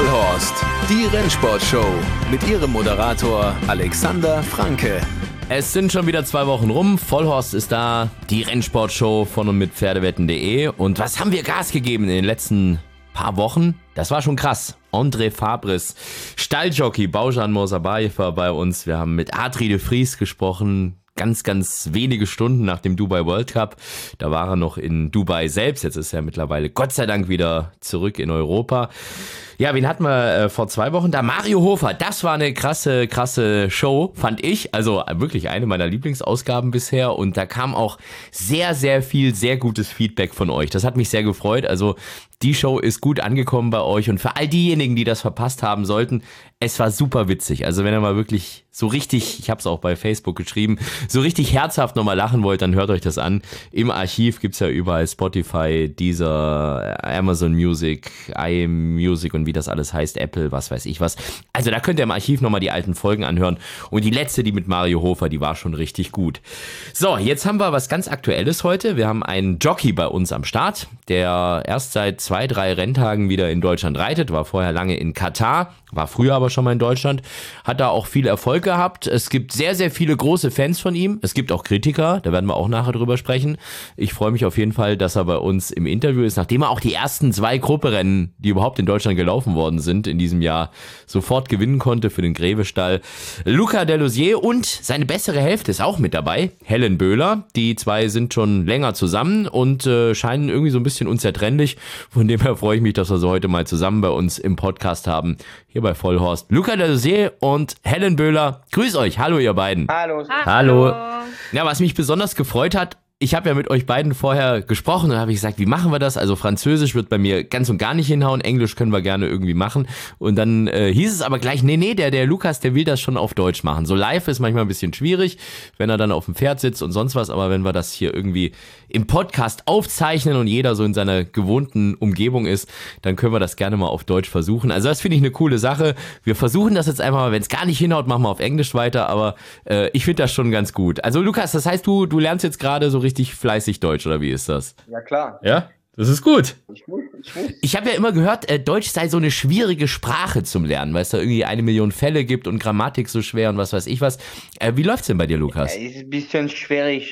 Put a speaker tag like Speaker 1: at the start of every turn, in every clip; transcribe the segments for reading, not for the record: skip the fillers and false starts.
Speaker 1: Vollhorst, die Rennsportshow mit ihrem Moderator Alexander Franke.
Speaker 2: Es sind schon wieder 2 Wochen rum, Vollhorst ist da, die Rennsportshow von und mit Pferdewetten.de. Und was haben wir Gas gegeben in den letzten paar Wochen? Das war schon krass. André Fabris, Stalljockey, Baujan Morsabayev war bei uns. Wir haben mit Adrie de Vries gesprochen. Ganz wenige Stunden nach dem Dubai World Cup. Da war er noch in Dubai selbst. Jetzt ist er mittlerweile Gott sei Dank wieder zurück in Europa. Ja, wen hatten wir vor 2 Wochen? Da Mario Hofer. Das war eine krasse Show, fand ich. Also wirklich eine meiner Lieblingsausgaben bisher. Und da kam auch sehr viel, sehr gutes Feedback von euch. Das hat mich sehr gefreut. Also die Show ist gut angekommen bei euch. Und für all diejenigen, die das verpasst haben sollten, es war super witzig. Also wenn ihr mal wirklich so richtig, ich habe es auch bei Facebook geschrieben, so richtig herzhaft nochmal lachen wollt, dann hört euch das an. Im Archiv gibt's ja überall Spotify, Deezer, Amazon Music, iMusic und wie das alles heißt, Apple, was weiß ich was. Also da könnt ihr im Archiv nochmal die alten Folgen anhören. Und die letzte, die mit Mario Hofer, die war schon richtig gut. So, jetzt haben wir was ganz Aktuelles heute. Wir haben einen Jockey bei uns am Start, der erst seit 2-3 Renntagen wieder in Deutschland reitet, war vorher lange in Katar, war früher aber schon mal in Deutschland, hat da auch viel Erfolg gehabt. Es gibt sehr viele große Fans von ihm. Es gibt auch Kritiker, da werden wir auch nachher drüber sprechen. Ich freue mich auf jeden Fall, dass er bei uns im Interview ist, nachdem er auch die ersten 2 Grupperennen, die überhaupt in Deutschland gelaufen worden sind, in diesem Jahr sofort gewinnen konnte für den Grevestall. Luca Delousier und seine bessere Hälfte ist auch mit dabei, Helen Böhler. Die 2 sind schon länger zusammen und scheinen irgendwie so ein bisschen unzertrennlich. Von dem her freue ich mich, dass wir sie heute mal zusammen bei uns im Podcast haben, hier bei Vollhorst. Luca Delousier und Helen Böhler, grüß euch. Hallo ihr beiden.
Speaker 3: Hallo.
Speaker 2: Ja, was mich besonders gefreut hat, ich habe ja mit euch beiden vorher gesprochen und habe gesagt, wie machen wir das? Also Französisch wird bei mir ganz und gar nicht hinhauen, Englisch können wir gerne irgendwie machen. Und dann hieß es aber gleich, nee, der Lukas, der will das schon auf Deutsch machen. So live ist manchmal ein bisschen schwierig, wenn er dann auf dem Pferd sitzt und sonst was, aber wenn wir das hier irgendwie im Podcast aufzeichnen und jeder so in seiner gewohnten Umgebung ist, dann können wir das gerne mal auf Deutsch versuchen. Also das finde ich eine coole Sache. Wir versuchen das jetzt einfach mal, wenn es gar nicht hinhaut, machen wir auf Englisch weiter, aber ich finde das schon ganz gut. Also Lukas, das heißt, du lernst jetzt gerade so richtig fleißig Deutsch, oder wie ist das?
Speaker 3: Ja, klar.
Speaker 2: Ja? Das ist gut.
Speaker 3: Ich muss.
Speaker 2: Ich habe ja immer gehört, Deutsch sei so eine schwierige Sprache zum Lernen, weil es da irgendwie 1 Million Fälle gibt und Grammatik so schwer und was weiß ich was. Wie läuft's denn bei dir, Lukas?
Speaker 3: Ja, ist ein bisschen schwierig,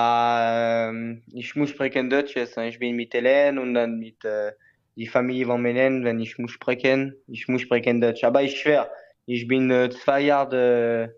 Speaker 3: aber ich muss sprechen Deutsch jetzt. Ich bin mit Helen und dann mit die Familie von Helen, wenn ich muss sprechen Deutsch. Aber ist schwer. Ich bin 2 Jahre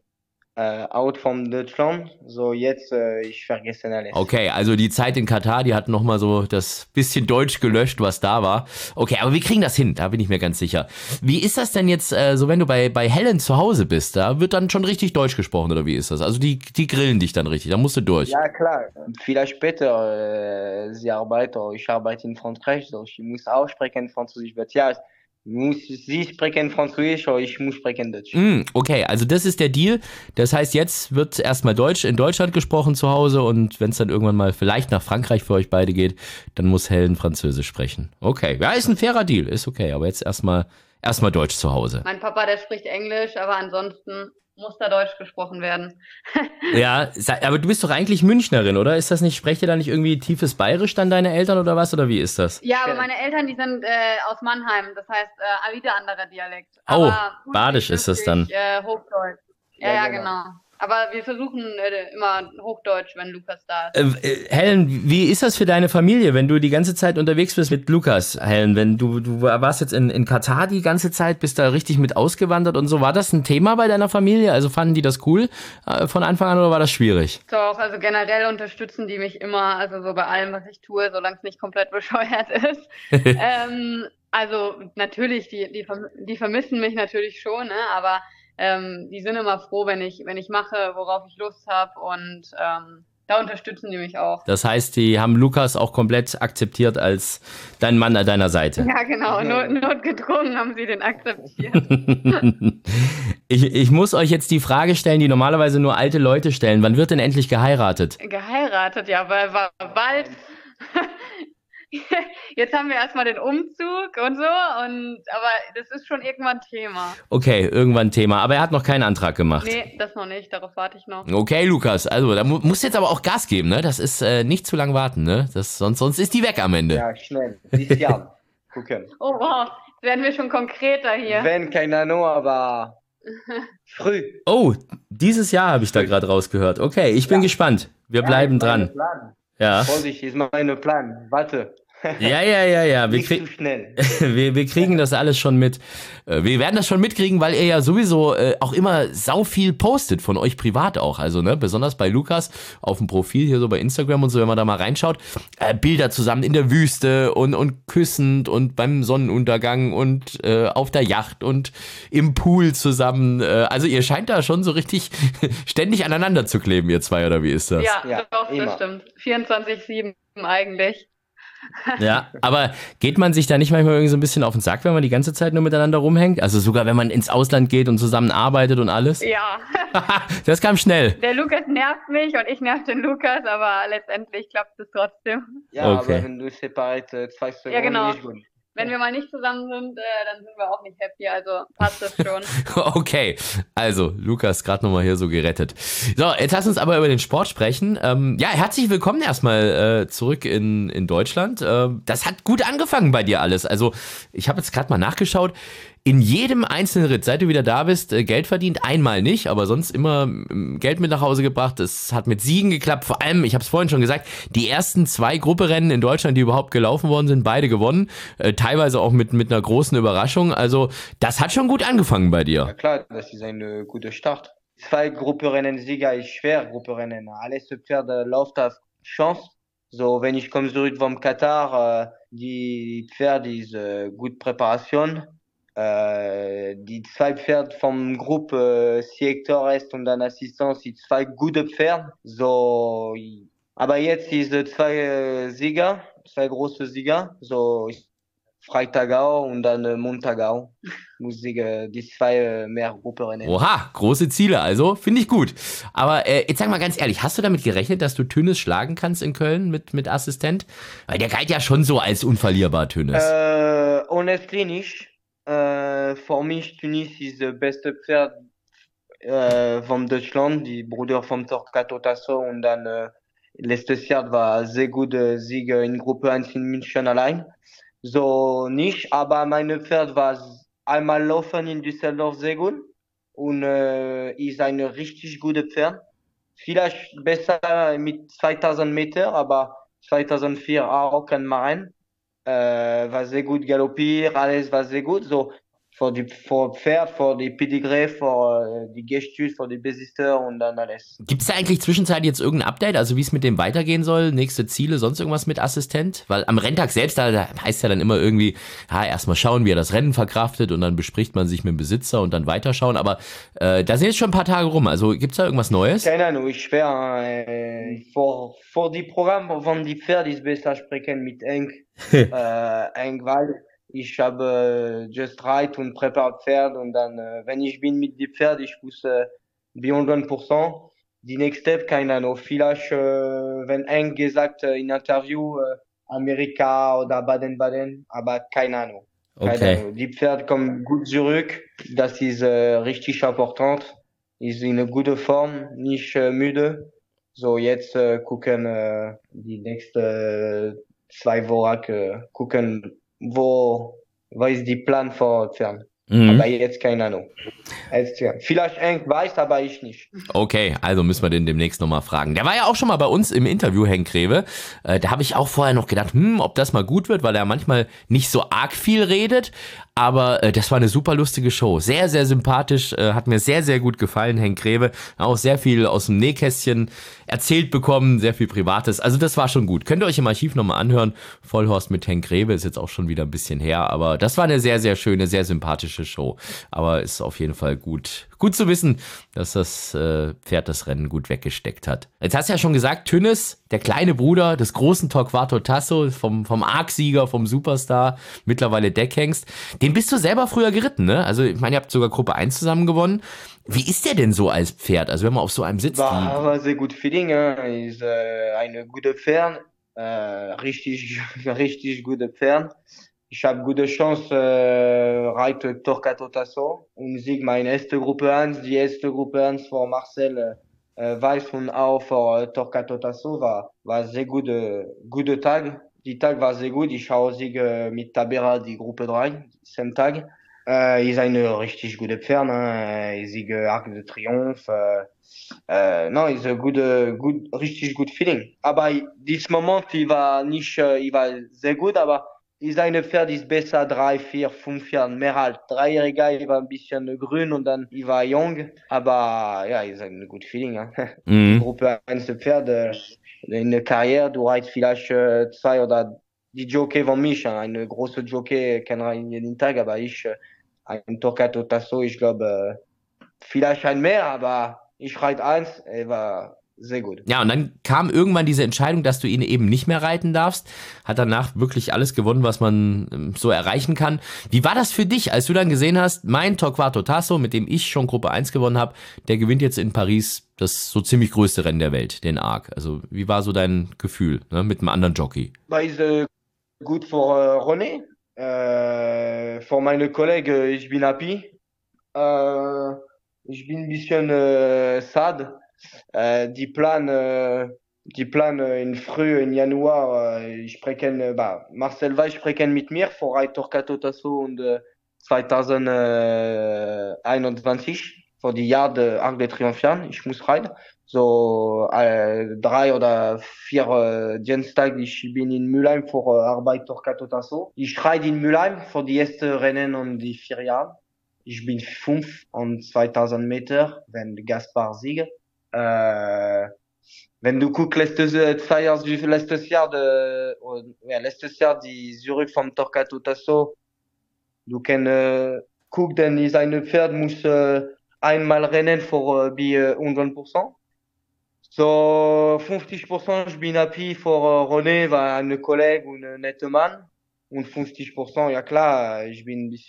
Speaker 3: out von Deutschland, so jetzt ich vergesse alles.
Speaker 2: Okay, also die Zeit in Katar, die hat nochmal so das bisschen Deutsch gelöscht, was da war. Okay, aber wir kriegen das hin, da bin ich mir ganz sicher. Wie ist das denn jetzt, so wenn du bei Helen zu Hause bist, da wird dann schon richtig Deutsch gesprochen, oder wie ist das? Also die grillen dich dann richtig, da musst du durch.
Speaker 3: Ja, klar. Vielleicht später, ich arbeite in Frankreich, so ich muss auch sprechen Französisch, ja, sie sprechen Französisch, oder ich muss sprechen Deutsch.
Speaker 2: Okay, also das ist der Deal. Das heißt, jetzt wird erstmal Deutsch in Deutschland gesprochen zu Hause und wenn es dann irgendwann mal vielleicht nach Frankreich für euch beide geht, dann muss Helen Französisch sprechen. Okay, ja, ist ein fairer Deal, ist okay, aber jetzt erstmal Deutsch zu Hause.
Speaker 4: Mein Papa, der spricht Englisch, aber ansonsten muss da Deutsch gesprochen werden.
Speaker 2: Ja, aber du bist doch eigentlich Münchnerin, oder? Ist das nicht, sprecht ihr da nicht irgendwie tiefes Bayerisch dann deine Eltern oder was? Oder wie ist das?
Speaker 4: Ja, aber meine Eltern, die sind aus Mannheim, das heißt wieder anderer Dialekt.
Speaker 2: Oh,
Speaker 4: aber
Speaker 2: Badisch ist das dann.
Speaker 4: Hochdeutsch. Ja, genau. Aber wir versuchen immer Hochdeutsch, wenn Lukas da ist.
Speaker 2: Helen, wie ist das für deine Familie, wenn du die ganze Zeit unterwegs bist mit Lukas, Helen? Wenn du warst jetzt in Katar die ganze Zeit, bist da richtig mit ausgewandert und so. War das ein Thema bei deiner Familie? Also fanden die das cool von Anfang an oder war das schwierig?
Speaker 4: Doch, also generell unterstützen die mich immer, also so bei allem, was ich tue, solange es nicht komplett bescheuert ist. Also natürlich, die vermissen mich natürlich schon, ne? Aber die sind immer froh, wenn ich mache, worauf ich Lust habe und da unterstützen die mich auch.
Speaker 2: Das heißt, die haben Lukas auch komplett akzeptiert als dein Mann an deiner Seite.
Speaker 4: Ja, genau. Notgedrungen haben sie den akzeptiert.
Speaker 2: Ich muss euch jetzt die Frage stellen, die normalerweise nur alte Leute stellen. Wann wird denn endlich geheiratet?
Speaker 4: Geheiratet, ja, weil bald. Jetzt haben wir erstmal den Umzug und so, aber das ist schon irgendwann Thema.
Speaker 2: Okay, irgendwann Thema. Aber er hat noch keinen Antrag gemacht.
Speaker 4: Nee, das noch nicht, darauf warte ich noch.
Speaker 2: Okay, Lukas, also da musst du jetzt aber auch Gas geben, ne? Das ist nicht zu lang warten, ne? Sonst ist die weg am Ende.
Speaker 3: Ja, schnell. Dieses Jahr. Gucken.
Speaker 4: Oh wow, werden wir schon konkreter hier.
Speaker 3: Wenn, keine Ahnung, aber früh.
Speaker 2: Oh, dieses Jahr habe ich da gerade rausgehört. Okay, ich bin gespannt. Wir bleiben
Speaker 3: ist mein
Speaker 2: dran.
Speaker 3: Plan.
Speaker 2: Ja.
Speaker 3: Vorsicht, ist mein Plan. Warte.
Speaker 2: Ja. Wir,
Speaker 3: Nicht zu schnell.
Speaker 2: wir kriegen das alles schon mit. Wir werden das schon mitkriegen, weil ihr ja sowieso auch immer sau viel postet, von euch privat auch. Also, ne, besonders bei Lukas auf dem Profil hier so bei Instagram und so, wenn man da mal reinschaut. Bilder zusammen in der Wüste und küssend und beim Sonnenuntergang und auf der Yacht und im Pool zusammen. Also, ihr scheint da schon so richtig ständig aneinander zu kleben, ihr zwei, oder wie ist das?
Speaker 4: Ja, doch,
Speaker 3: immer.
Speaker 4: das stimmt. 24/7 eigentlich.
Speaker 2: Ja, aber geht man sich da nicht manchmal irgendwie so ein bisschen auf den Sack, wenn man die ganze Zeit nur miteinander rumhängt? Also sogar wenn man ins Ausland geht und zusammen arbeitet und alles?
Speaker 4: Ja.
Speaker 2: Das kam schnell.
Speaker 4: Der Lukas nervt mich und ich nerv den Lukas, aber letztendlich klappt es trotzdem.
Speaker 3: Ja,
Speaker 2: Okay.
Speaker 3: aber wenn du separat 2 Sekunden
Speaker 4: Ja, genau.
Speaker 3: nicht gut.
Speaker 4: Wenn wir mal nicht zusammen sind, dann sind wir auch nicht happy, also passt das schon.
Speaker 2: Okay, also Lukas gerade nochmal hier so gerettet. So, jetzt lass uns aber über den Sport sprechen. Ja, herzlich willkommen erstmal zurück in Deutschland. Das hat gut angefangen bei dir alles. Also ich habe jetzt gerade mal nachgeschaut. In jedem einzelnen Ritt, seit du wieder da bist, Geld verdient. Einmal nicht, aber sonst immer Geld mit nach Hause gebracht. Es hat mit Siegen geklappt. Vor allem, ich habe es vorhin schon gesagt, die ersten 2 Grupperennen in Deutschland, die überhaupt gelaufen worden sind, beide gewonnen. Teilweise auch mit einer großen Überraschung. Also das hat schon gut angefangen bei dir.
Speaker 3: Ja klar, das ist ein guter Start. 2 Gruppenrennen-Sieger ist schwer, Gruppenrennen. Alles Pferd läuft auf Chance. So, wenn ich komme zurück vom Katar, die Pferd ist gut Präparation. Die 2 Pferde vom Gruppe Sector Est und dann Assistance sind 2 gute Pferde. So, aber jetzt ist 2 Sieger, 2 große Sieger. So, Freitagau und dann Montagau. Muss ich die 2 mehr Gruppenrennen.
Speaker 2: Oha, große Ziele also, finde ich gut. Aber jetzt sag mal ganz ehrlich, hast du damit gerechnet, dass du Tönnes schlagen kannst in Köln mit Assistent? Weil der galt ja schon so als unverlierbar, Tönnes.
Speaker 3: Honestly nicht. Für mich Tunis ist das beste Pferd von Deutschland, die Bruder vom Torquato Tasso und dann letztes Jahr war sehr guter Sieg in Gruppe 1 in München allein. So nicht, aber meine Pferd war einmal laufen in Düsseldorf sehr gut und ist ein richtig gutes Pferd. Vielleicht besser mit 2000 Meter, aber 2004 auch kein Marin. War sehr gut galoppiert, alles war sehr gut. So, für Pferd, für die Pedigree, für die Gestus, für die Besitzer und dann alles.
Speaker 2: Gibt es da eigentlich zwischenzeitlich jetzt irgendein Update, also wie es mit dem weitergehen soll, nächste Ziele, sonst irgendwas mit Assistent? Weil am Renntag selbst, da heißt ja dann immer irgendwie, erstmal schauen, wie er das Rennen verkraftet und dann bespricht man sich mit dem Besitzer und dann weiterschauen, aber da sind jetzt schon ein paar Tage rum, also gibt's da irgendwas Neues?
Speaker 3: Keine Ahnung, ich schwer, für die Programme von die Pferde ist besser sprechen mit Eng, weil ich habe just right und präpariert Pferd und dann, wenn ich bin mit dem Pferd, ich muss be 100%. Die next step, keine Ahnung, vielleicht, wenn Eng gesagt in Interview, Amerika oder Baden-Baden, aber keine Ahnung.
Speaker 2: Okay.
Speaker 3: Ahnung. Die Pferd kommen gut zurück, das ist richtig important, ist in einer guten Form, nicht müde. So, jetzt gucken die nächsten 2 Wochen, gucken, was ist die Plan für Pferd. Aber jetzt keine Ahnung. Vielleicht Henk weiß, aber ich nicht.
Speaker 2: Okay, also müssen wir den demnächst nochmal fragen. Der war ja auch schon mal bei uns im Interview, Henk Greve. Da habe ich auch vorher noch gedacht, ob das mal gut wird, weil er manchmal nicht so arg viel redet. Aber das war eine super lustige Show. Sehr, sehr sympathisch. Hat mir sehr, sehr gut gefallen, Henk Greve. Auch sehr viel aus dem Nähkästchen erzählt bekommen, sehr viel Privates. Also das war schon gut. Könnt ihr euch im Archiv nochmal anhören. Vollhorst mit Henk Greve ist jetzt auch schon wieder ein bisschen her. Aber das war eine sehr, sehr schöne, sehr sympathische Show. Aber ist auf jeden Fall gut zu wissen, dass das Pferd das Rennen gut weggesteckt hat. Jetzt hast du ja schon gesagt, Tönnes, der kleine Bruder des großen Torquato Tasso, vom Arc-Sieger, vom Superstar, mittlerweile Deckhengst. Den bist du selber früher geritten, ne? Also ich meine, ihr habt sogar Gruppe 1 zusammen gewonnen. Wie ist der denn so als Pferd? Also wenn man auf so einem sitzt.
Speaker 3: War sehr gut Feeling, ist eine gute Pferd, richtig, richtig gute Pferd. Ich habe gute Chance, reite Torquato Tasso und sieg meine erste Gruppe 1. Die erste Gruppe 1 von Marcel Weiß und auch für Torquato Tasso war sehr gute Tag. Die Tag war sehr gut. Ich habe Sieg mit Tabera, die Gruppe 3, diesen Tag. Ist eine richtig gute Pferd, ne? Sieg Arc de Triomphe. No, ist ein richtig gut Feeling. Aber dieses Moment, ich war sehr gut, aber ist eine Pferd, ist besser 3, 4, 5 Jahre, mehr als 3-Jähriger, ich war ein bisschen grün und dann, ich war jung, aber ja, ist ein gut Feeling, ja. Die Gruppe 1 Pferd, in der Karriere, du reitest vielleicht 2 oder die Jockey von mich, eine große Jockey kann reiten jeden Tag, aber ein Torquato Tasso, ich glaube, vielleicht ein mehr, aber ich reite 1, er war sehr gut.
Speaker 2: Ja, und dann kam irgendwann diese Entscheidung, dass du ihn eben nicht mehr reiten darfst. Hat danach wirklich alles gewonnen, was man so erreichen kann. Wie war das für dich, als du dann gesehen hast, mein Torquato Tasso, mit dem ich schon Gruppe 1 gewonnen habe, der gewinnt jetzt in Paris das so ziemlich größte Rennen der Welt, den Arc. Also wie war so dein Gefühl, ne, mit einem anderen Jockey?
Speaker 3: Ist gut für René. Für meine Kollegen, ich bin happy. Ich bin ein bisschen sad. Die Plan in Januar, Marcel Weiss sprechen mit mir für Torquato Tasso und 2021 für die Jahr der Arc de Triomphe. Ich muss reiten. So 3 oder 4 Dienstag, ich bin in Mülheim für Arbeit Torquato Tasso. Ich reite in Mülheim für die ersten Rennen um die 4 Jahre. Ich bin 5 und 2000 Meter, wenn Gaspar siegt. Wenn du guckst, letztes Jahr die Zürich vom Torquato Tasso, du kannst gucken, denn seine Pferd muss einmal rennen für 100%. So 50% ich bin happy für René, war ein Kollege und ein netter Mann. Und 50%, ja klar, ich bin ein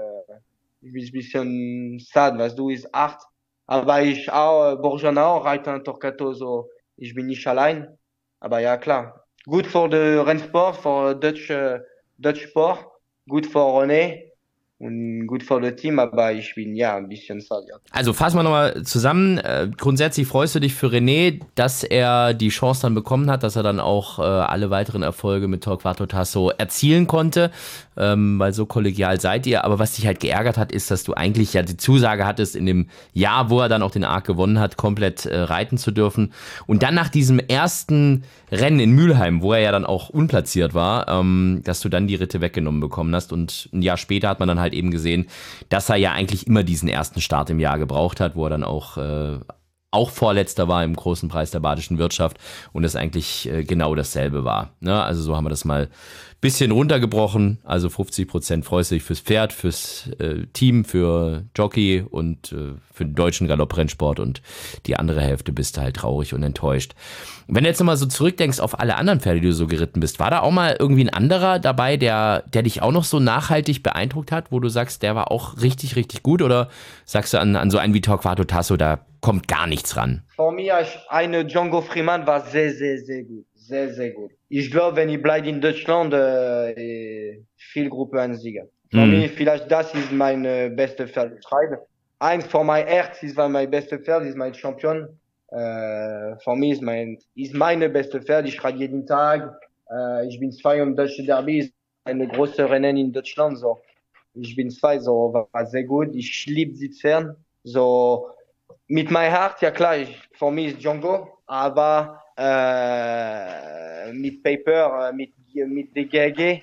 Speaker 3: bisschen sad, weißt du, ist hart. Aber ich auch, Borjana auch reite ein Torquato, so, ich bin nicht allein. Aber ja, klar. Gut für den Rennsport, für Dutch Sport, gut für René und gut für das Team, aber ich bin ja ein bisschen sad, ja.
Speaker 2: Also fassen wir nochmal zusammen. Grundsätzlich freust du dich für René, dass er die Chance dann bekommen hat, dass er dann auch alle weiteren Erfolge mit Torquato Tasso erzielen konnte, weil so kollegial seid ihr. Aber was dich halt geärgert hat, ist, dass du eigentlich ja die Zusage hattest, in dem Jahr, wo er dann auch den Arc gewonnen hat, komplett reiten zu dürfen. Und dann nach diesem ersten Rennen in Mülheim, wo er ja dann auch unplatziert war, dass du dann die Ritte weggenommen bekommen hast. Und ein Jahr später hat man dann halt eben gesehen, dass er ja eigentlich immer diesen ersten Start im Jahr gebraucht hat, wo er dann auch Vorletzter war im großen Preis der badischen Wirtschaft und es eigentlich genau dasselbe war. Ne? Also so haben wir das mal bisschen runtergebrochen. Also 50% freust du dich fürs Pferd, fürs Team, für Jockey und für den deutschen Galopprennsport und die andere Hälfte bist du halt traurig und enttäuscht. Wenn du jetzt nochmal so zurückdenkst auf alle anderen Pferde, die du so geritten bist, war da auch mal irgendwie ein anderer dabei, der dich auch noch so nachhaltig beeindruckt hat, wo du sagst, der war auch richtig, richtig gut, oder sagst du an so einen wie Torquato Tasso, da kommt gar nichts ran?
Speaker 3: Für mich eine Django Freeman war sehr, sehr, sehr gut. Sehr, sehr gut. Ich glaube, wenn ich bleibe in Deutschland, viel Gruppe 1 Sieger. Für mich, vielleicht das ist mein beste Pferd. Eins für mein Herz ist mein beste Pferd, ist mein Champion. Für mich ist meine beste Pferd. Ich reite jeden Tag. Ich bin 2 im Deutsche Derby, ist eine große Rennen in Deutschland. So. Ich bin 2, so war sehr gut. Ich liebe die Pferd. So mit meinem Herz, ja klar, für mich ist Django, aber mit Paper, mit DGAG,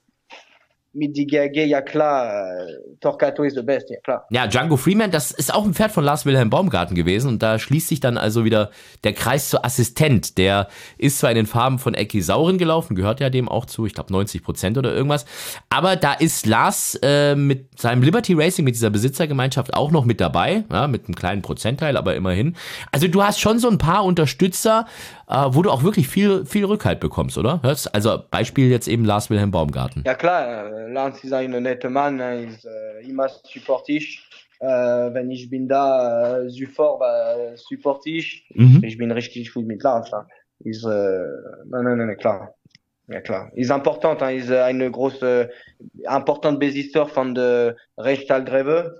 Speaker 3: ja klar, Torquato ist the best, ja klar.
Speaker 2: Ja, Django Freeman, das ist auch ein Pferd von Lars Wilhelm Baumgarten gewesen und da schließt sich dann also wieder der Kreis zur Assistent. Der ist zwar in den Farben von Ecki Saurin gelaufen, gehört ja dem auch zu, ich glaube 90% oder irgendwas, aber da ist Lars mit seinem Liberty Racing, mit dieser Besitzergemeinschaft auch noch mit dabei, ja, mit einem kleinen Prozentteil, aber immerhin. Also du hast schon so ein paar Unterstützer, wo du auch wirklich viel Rückhalt bekommst, oder? Also Beispiel jetzt eben Lars Wilhelm Baumgarten.
Speaker 3: Ja klar, Lars ist ein netter Mann, ist immer supportig. Wenn ich bin da, supportig. Ich bin richtig gut mit Lars. Ist, nein, klar. Ja klar. Ist important, ist eine große, important Besitzer von der Rennstallgreve.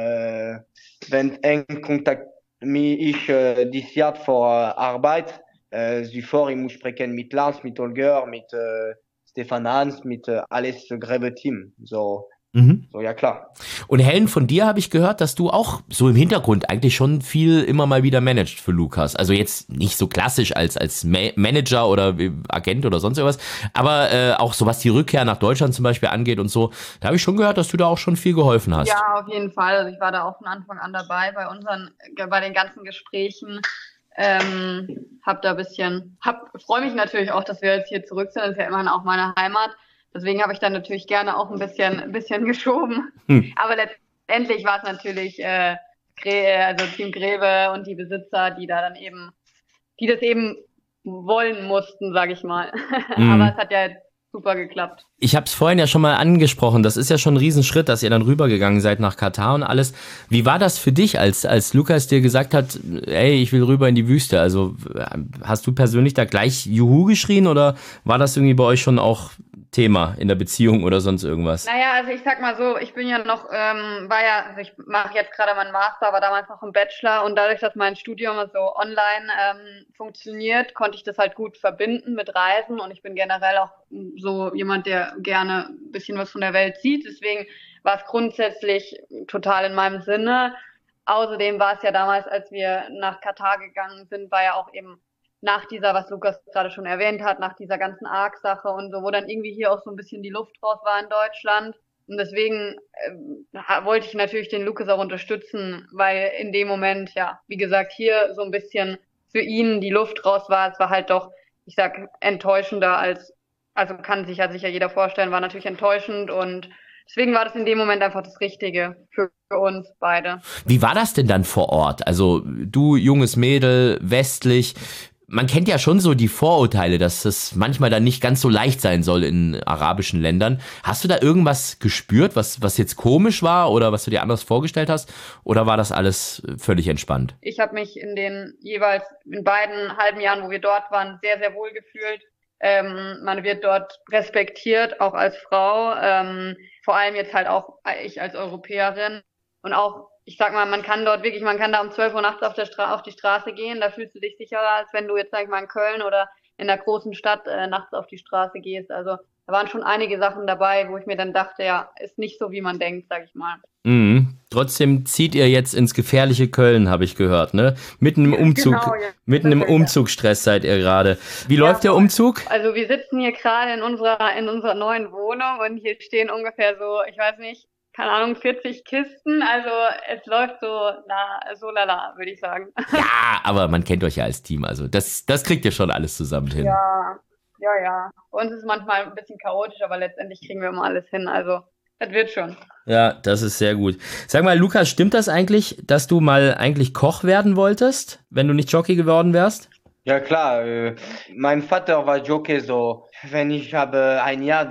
Speaker 3: Wenn eng Kontakt mich dieses Jahr für Arbeit, zuvor, ich muss sprechen mit Lance, mit Holger, mit Stefan Hans, mit alles Gräbe-Team. So, ja klar.
Speaker 2: Und Helen, von dir habe ich gehört, dass du auch so im Hintergrund eigentlich schon viel immer mal wieder managst für Lukas. Also jetzt nicht so klassisch als Manager oder Agent oder sonst irgendwas, aber auch so was die Rückkehr nach Deutschland zum Beispiel angeht und so, da habe ich schon gehört, dass du da auch schon viel geholfen hast.
Speaker 4: Ja, auf jeden Fall. Also ich war da auch von Anfang an dabei bei den ganzen Gesprächen. Freue mich natürlich auch, dass wir jetzt hier zurück sind. Das ist ja immerhin auch meine Heimat. Deswegen habe ich dann natürlich gerne auch ein bisschen geschoben. Aber letztendlich war es natürlich Team Grebe und die Besitzer, die das eben wollen mussten, sage ich mal. Aber es hat ja super geklappt.
Speaker 2: Ich habe es vorhin ja schon mal angesprochen, das ist ja schon ein Riesenschritt, dass ihr dann rübergegangen seid nach Katar und alles. Wie war das für dich, als Lukas dir gesagt hat, ey, ich will rüber in die Wüste? Also hast du persönlich da gleich Juhu geschrien oder war das irgendwie bei euch schon auch Thema in der Beziehung oder sonst irgendwas?
Speaker 4: Naja, also ich sag mal so, ich bin ja noch, also ich mache jetzt gerade meinen Master, war damals noch im Bachelor und dadurch, dass mein Studium so online funktioniert, konnte ich das halt gut verbinden mit Reisen und ich bin generell auch so jemand, der gerne ein bisschen was von der Welt sieht, deswegen war es grundsätzlich total in meinem Sinne. Außerdem war es ja damals, als wir nach Katar gegangen sind, war ja auch eben nach dieser, was Lukas gerade schon erwähnt hat, nach dieser ganzen ARC-Sache und so, wo dann irgendwie hier auch so ein bisschen die Luft raus war in Deutschland. Und deswegen wollte ich natürlich den Lukas auch unterstützen, weil in dem Moment, ja, wie gesagt, hier so ein bisschen für ihn die Luft raus war. Es war halt doch, ich sag, enttäuschender also kann sich ja sicher jeder vorstellen, war natürlich enttäuschend und deswegen war das in dem Moment einfach das Richtige für uns beide.
Speaker 2: Wie war das denn dann vor Ort? Also du, junges Mädel, westlich, man kennt ja schon so die Vorurteile, dass es manchmal dann nicht ganz so leicht sein soll in arabischen Ländern. Hast du da irgendwas gespürt, was jetzt komisch war oder was du dir anders vorgestellt hast? Oder war das alles völlig entspannt?
Speaker 4: Ich habe mich in beiden halben Jahren, wo wir dort waren, sehr, sehr wohl gefühlt. Man wird dort respektiert, auch als Frau. Vor allem jetzt halt auch ich als Europäerin. Und auch, ich sag mal, man kann da um 12 Uhr nachts auf die Straße gehen, da fühlst du dich sicherer, als wenn du jetzt, sag ich mal, in Köln oder in der großen Stadt nachts auf die Straße gehst. Also da waren schon einige Sachen dabei, wo ich mir dann dachte, ja, ist nicht so, wie man denkt, sag ich mal.
Speaker 2: Trotzdem zieht ihr jetzt ins gefährliche Köln, habe ich gehört, ne? Mitten im Umzug,
Speaker 4: Genau, ja.
Speaker 2: mitten im Umzugsstress seid ihr gerade. Wie läuft der Umzug?
Speaker 4: Also wir sitzen hier gerade in unserer neuen Wohnung und hier stehen ungefähr so, ich weiß nicht, keine Ahnung, 40 Kisten, also es läuft so lala, würde ich sagen.
Speaker 2: Ja, aber man kennt euch ja als Team, also das kriegt ihr schon alles zusammen hin.
Speaker 4: Ja. Bei uns ist es manchmal ein bisschen chaotisch, aber letztendlich kriegen wir immer alles hin, also das wird schon.
Speaker 2: Ja, das ist sehr gut. Sag mal, Lukas, stimmt das eigentlich, dass du mal eigentlich Koch werden wolltest, wenn du nicht Jockey geworden wärst?
Speaker 3: Ja klar, mein Vater war Jockey, so wenn ich habe ein Jahr,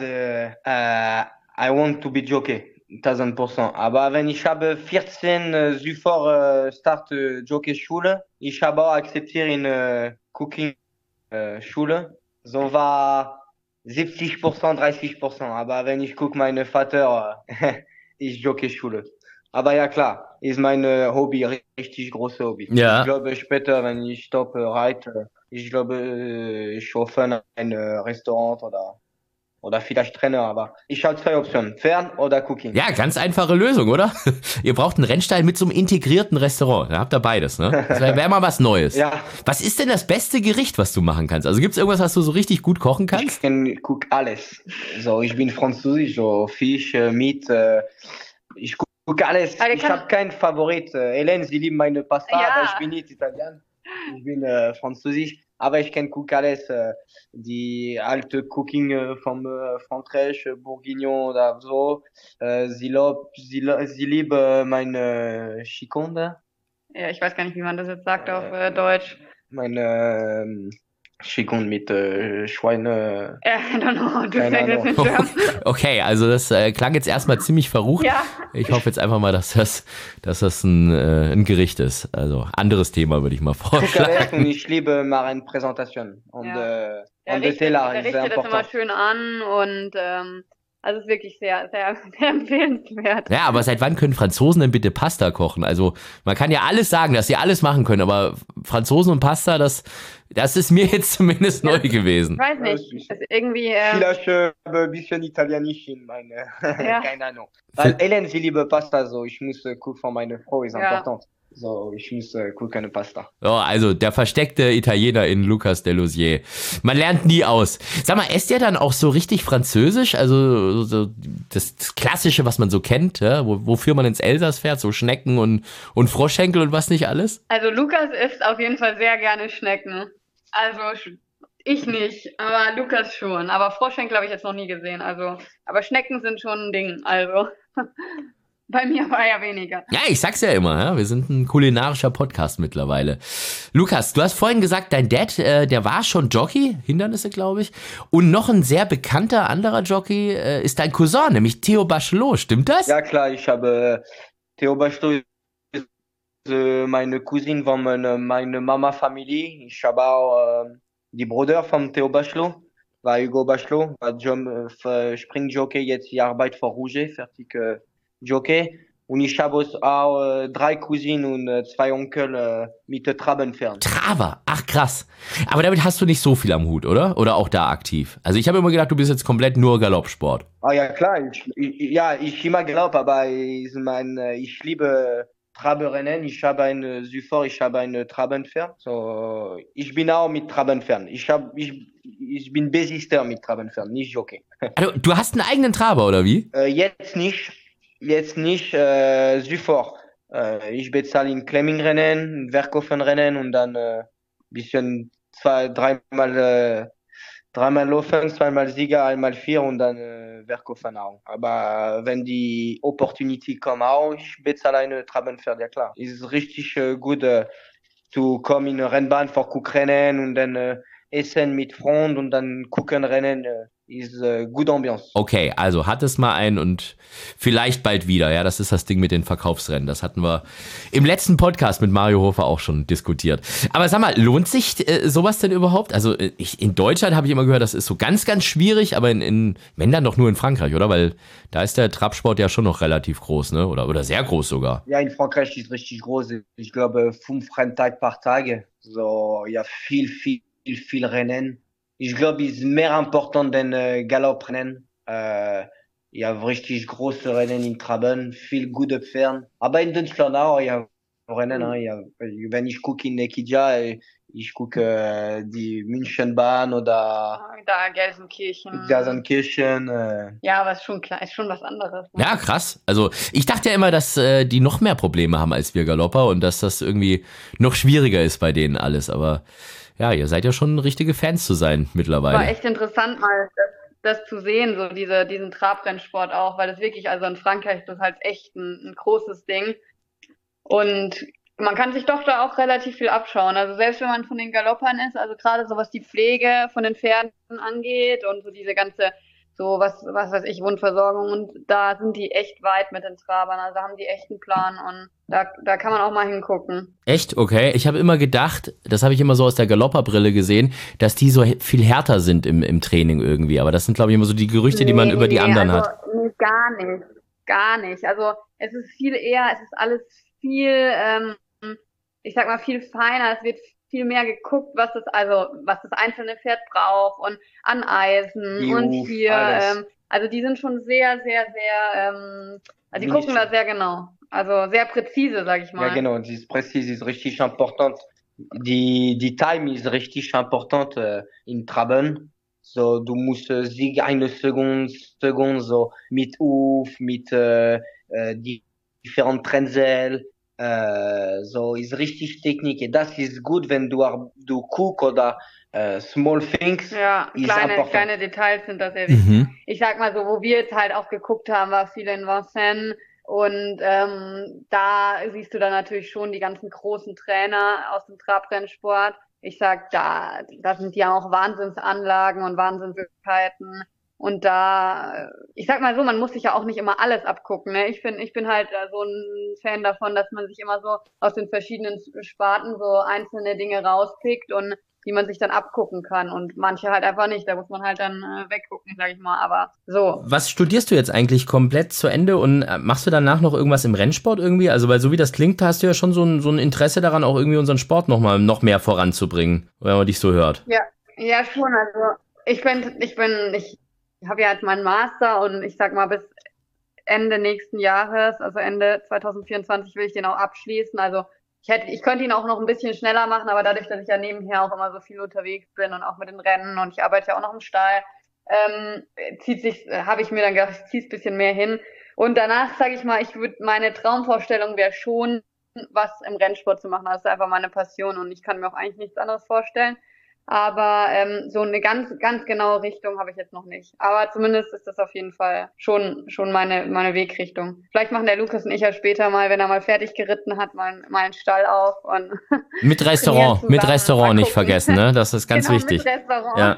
Speaker 3: I want to be Jockey. 1000%. Aber wenn ich habe 14 sofort Start Jockey-Schule, ich habe auch akzeptiert in Cooking-Schule. So war 70%, 30%. Aber wenn ich gucke, mein Vater ist Jockey-Schule. Aber ja klar, ist mein Hobby, richtig großes Hobby.
Speaker 2: Ja.
Speaker 3: Ich glaube später, wenn ich reite, ich glaube, ich öffne ein Restaurant oder vielleicht Trainer, aber ich habe 2 Optionen, Fern oder Cooking.
Speaker 2: Ja, ganz einfache Lösung, oder? Ihr braucht einen Rennstall mit so einem integrierten Restaurant. Da habt ihr beides, ne? Das wäre mal was Neues.
Speaker 3: Ja.
Speaker 2: Was ist denn das beste Gericht, was du machen kannst? Also gibt's irgendwas, was du so richtig gut kochen kannst?
Speaker 3: Ich gucke alles. So, ich bin Französisch, so Fisch, Meat, ich gucke alles. Ich habe keinen Favorit. Hélène, sie liebt meine Pasta, aber ich bin nicht Italiener. Ich bin Französisch. Aber ich kann gucken alles, die alte Cooking vom Frankreich, Bourguignon oder so. Sie liebt meine Chiconde.
Speaker 4: Ja, ich weiß gar nicht, wie man das jetzt sagt auf Deutsch.
Speaker 3: Meine Chiconde mit Schweine.
Speaker 4: I don't know, du sagst jetzt in German.
Speaker 2: Okay, also das klang jetzt erstmal ziemlich verrucht.
Speaker 4: Ja.
Speaker 2: Ich hoffe jetzt einfach mal, dass das ein Gericht ist. Also anderes Thema würde ich mal vorschlagen.
Speaker 3: Und ich liebe Marienpräsentation. Und
Speaker 4: Der
Speaker 3: der Teller ist
Speaker 4: richtet
Speaker 3: sehr
Speaker 4: das immer
Speaker 3: important.
Speaker 4: schön an und Also es ist wirklich sehr, sehr, sehr empfehlenswert.
Speaker 2: Ja, aber seit wann können Franzosen denn bitte Pasta kochen? Also man kann ja alles sagen, dass sie alles machen können, aber Franzosen und Pasta, das ist mir jetzt zumindest neu gewesen.
Speaker 4: Ich weiß nicht, das ist irgendwie...
Speaker 3: Vielleicht ein bisschen italienisch in meine,
Speaker 4: Ja.
Speaker 3: keine Ahnung. Weil Hélène, sie liebe Pasta, so ich muss gucken von meiner Frau, ist
Speaker 4: Ja.
Speaker 3: important. So, ich muss gucken Pasta.
Speaker 2: Oh, also der versteckte Italiener in Lucas Delosier. Man lernt nie aus. Sag mal, esst ihr dann auch so richtig Französisch? Also so das Klassische, was man so kennt, ja? Wofür man ins Elsass fährt, so Schnecken und Froschschenkel und was nicht alles?
Speaker 4: Also Lukas isst auf jeden Fall sehr gerne Schnecken. Also ich nicht, aber Lukas schon. Aber Froschschenkel habe ich jetzt noch nie gesehen. Also, aber Schnecken sind schon ein Ding. Also bei mir war ja weniger.
Speaker 2: Ja, ich sag's ja immer, ja? Wir sind ein kulinarischer Podcast mittlerweile. Lukas, du hast vorhin gesagt, dein Dad, der war schon Jockey, Hindernisse, glaube ich. Und noch ein sehr bekannter anderer Jockey ist dein Cousin, nämlich Theo Bachelot. Stimmt das?
Speaker 3: Ja klar, ich habe Theo Bachelot ist meine Cousine von meiner Mama-Familie. Ich habe auch die Bruder von Theo Bachelot, war Hugo Bachelot, war Springjockey, jetzt die Arbeit für Rouget, fertig Jockey. Und ich habe auch 3 Cousinen und 2 Onkel mit Trabenpferden.
Speaker 2: Traber, ach krass. Aber damit hast du nicht so viel am Hut, oder? Oder auch da aktiv? Also ich habe immer gedacht, du bist jetzt komplett nur Galoppsport.
Speaker 3: Ah ja klar, ich immer glaube, aber ich liebe Traberrennen. Ich habe ein Süfort, ich habe ein Trabenpferd. So, ich bin auch mit Trabenpferden. Ich bin Besister mit Trabenpferden, nicht Jockey.
Speaker 2: Also, du hast einen eigenen Traber, oder wie?
Speaker 3: Jetzt nicht Süfort. Ich bezahle in Klemmingrennen, Werkhoffenrennen und dann bisschen dreimal Laufen, 2-mal Sieger, 1-mal 4 und dann Werkhofen auch. Aber wenn die Opportunity kommt auch, ich bezahle eine Trabenpferd, ja klar. Ist richtig gut zu kommen in eine Rennbahn für Guckrennen und dann essen mit Freunden und dann gucken Rennen. Ist gute Ambiance.
Speaker 2: Okay, also hat es mal einen und vielleicht bald wieder. Ja, das ist das Ding mit den Verkaufsrennen. Das hatten wir im letzten Podcast mit Mario Hofer auch schon diskutiert. Aber sag mal, lohnt sich sowas denn überhaupt? Also in Deutschland habe ich immer gehört, das ist so ganz, ganz schwierig, aber wenn dann doch nur in Frankreich, oder? Weil da ist der Trabsport ja schon noch relativ groß, ne? Oder sehr groß sogar.
Speaker 3: Ja, in Frankreich ist richtig groß. Ich glaube 5 Renntage par Tag. So, ja, viel Rennen. Ich glaube, es ist mehr important denn Galopprennen. Ja, richtig große Rennen in Traben, viel gute Pferde. Aber in Deutschland auch, ja, Rennen. Ja. Wenn ich gucke in Equidia, ich gucke die Münchenbahn oder
Speaker 4: Da Gelsenkirchen.
Speaker 3: Ja,
Speaker 4: aber ist schon klar, ist schon was anderes. Ne?
Speaker 2: Ja, krass. Also ich dachte ja immer, dass die noch mehr Probleme haben als wir Galopper und dass das irgendwie noch schwieriger ist bei denen alles. Aber ja, ihr seid ja schon richtige Fans zu sein mittlerweile.
Speaker 4: War echt interessant mal das zu sehen, so diesen Trabrennsport auch, weil das wirklich, also in Frankreich ist das halt echt ein großes Ding. Und man kann sich doch da auch relativ viel abschauen. Also selbst wenn man von den Galoppern ist, also gerade so was die Pflege von den Pferden angeht und so diese ganze, so was weiß ich, Wundversorgung, und da sind die echt weit mit den Trabern, also haben die echt einen Plan und da kann man auch mal hingucken.
Speaker 2: Echt? Okay. Ich habe immer gedacht, das habe ich immer so aus der Galopperbrille gesehen, dass die so viel härter sind im Training irgendwie. Aber das sind, glaube ich, immer so die Gerüchte, die man über die anderen
Speaker 4: also,
Speaker 2: hat.
Speaker 4: Nee, gar nicht. Also es ist alles viel, ich sag mal, viel feiner. Es wird viel mehr geguckt, was das einzelne Pferd braucht und Aneisen und hier, also die sind schon sehr, sehr, sehr, also die gucken da sehr genau. Also sehr präzise, sag ich mal.
Speaker 3: Ja, genau, das ist präzise, ist richtig important. Die Time ist richtig important in Traben. So, du musst eine Sekunde so mit Huf, mit different Trennsel, so ist richtig Technik. Das ist gut, wenn du guckst oder small things.
Speaker 4: Ja,
Speaker 3: ist
Speaker 4: kleine Details sind das sehr wichtig. Ich sag mal so, wo wir jetzt halt auch geguckt haben, war viel in Vincennes. Und da siehst du dann natürlich schon die ganzen großen Trainer aus dem Trabrennsport. Ich sag, da sind ja auch Wahnsinnsanlagen und Wahnsinnsmöglichkeiten. Und da, ich sag mal so, man muss sich ja auch nicht immer alles abgucken. Ne? Ich bin halt so ein Fan davon, dass man sich immer so aus den verschiedenen Sparten so einzelne Dinge rauspickt und die man sich dann abgucken kann und manche halt einfach nicht. Da muss man halt dann weggucken, sag ich mal, aber so.
Speaker 2: Was studierst du jetzt eigentlich komplett zu Ende und machst du danach noch irgendwas im Rennsport irgendwie? Also, weil so wie das klingt, hast du ja schon so ein Interesse daran, auch irgendwie unseren Sport noch mehr voranzubringen, wenn man dich so hört.
Speaker 4: Ja, schon. Also ich habe ja jetzt meinen Master und ich sag mal, bis Ende nächsten Jahres, also Ende 2024 will ich den auch abschließen. Also ich könnte ihn auch noch ein bisschen schneller machen, aber dadurch, dass ich ja nebenher auch immer so viel unterwegs bin und auch mit den Rennen und ich arbeite ja auch noch im Stall, habe ich mir dann gedacht, ich ziehe es ein bisschen mehr hin. Und danach, sage ich mal, meine Traumvorstellung wäre schon, was im Rennsport zu machen. Das ist einfach meine Passion und ich kann mir auch eigentlich nichts anderes vorstellen. Aber so eine ganz, ganz genaue Richtung habe ich jetzt noch nicht. Aber zumindest ist das auf jeden Fall schon meine Wegrichtung. Vielleicht machen der Lukas und ich ja später mal, wenn er mal fertig geritten hat, mal einen Stall auf und
Speaker 2: mit Restaurant nicht vergessen, ne? Das ist ganz wichtig.
Speaker 4: Mit Restaurant.
Speaker 2: Ja.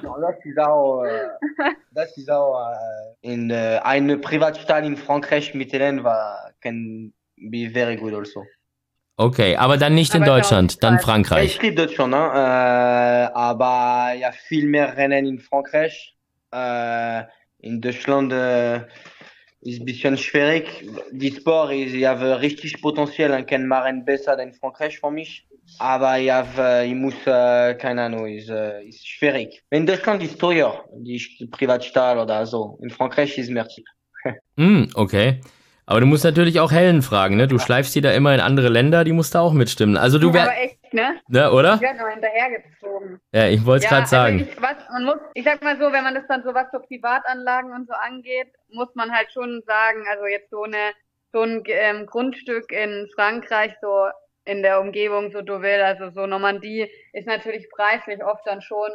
Speaker 3: Das ist auch in ein Privatstall in Frankreich mit Hélène can be very good also.
Speaker 2: Okay, aber dann nicht in Deutschland, dann Frankreich.
Speaker 3: Ich liebe Deutschland, aber il y a viel mehr Rennen in Frankreich. In Deutschland ist ein bisschen schwierig. Die Sport ich habe richtig Potenzial und kann machen besser in Frankreich für mich. Aber ich muss, keine Ahnung, ist schwierig. In Deutschland ist teuer, die Privatstall oder so. In Frankreich ist mehr cheap.
Speaker 2: Okay. Aber du musst natürlich auch Helen fragen, ne? Du schleifst die da immer in andere Länder, die musst da auch mitstimmen. Also du
Speaker 4: aber echt, ne?
Speaker 2: Ne, oder?
Speaker 4: Ich werde noch hinterhergezogen.
Speaker 2: Ja, ich wollte es gerade sagen.
Speaker 4: Ich sag mal so, wenn man das dann so was für Privatanlagen und so angeht, muss man halt schon sagen, also jetzt so ein Grundstück in Frankreich, so in der Umgebung, so Deauville, also so Normandie, ist natürlich preislich oft dann schon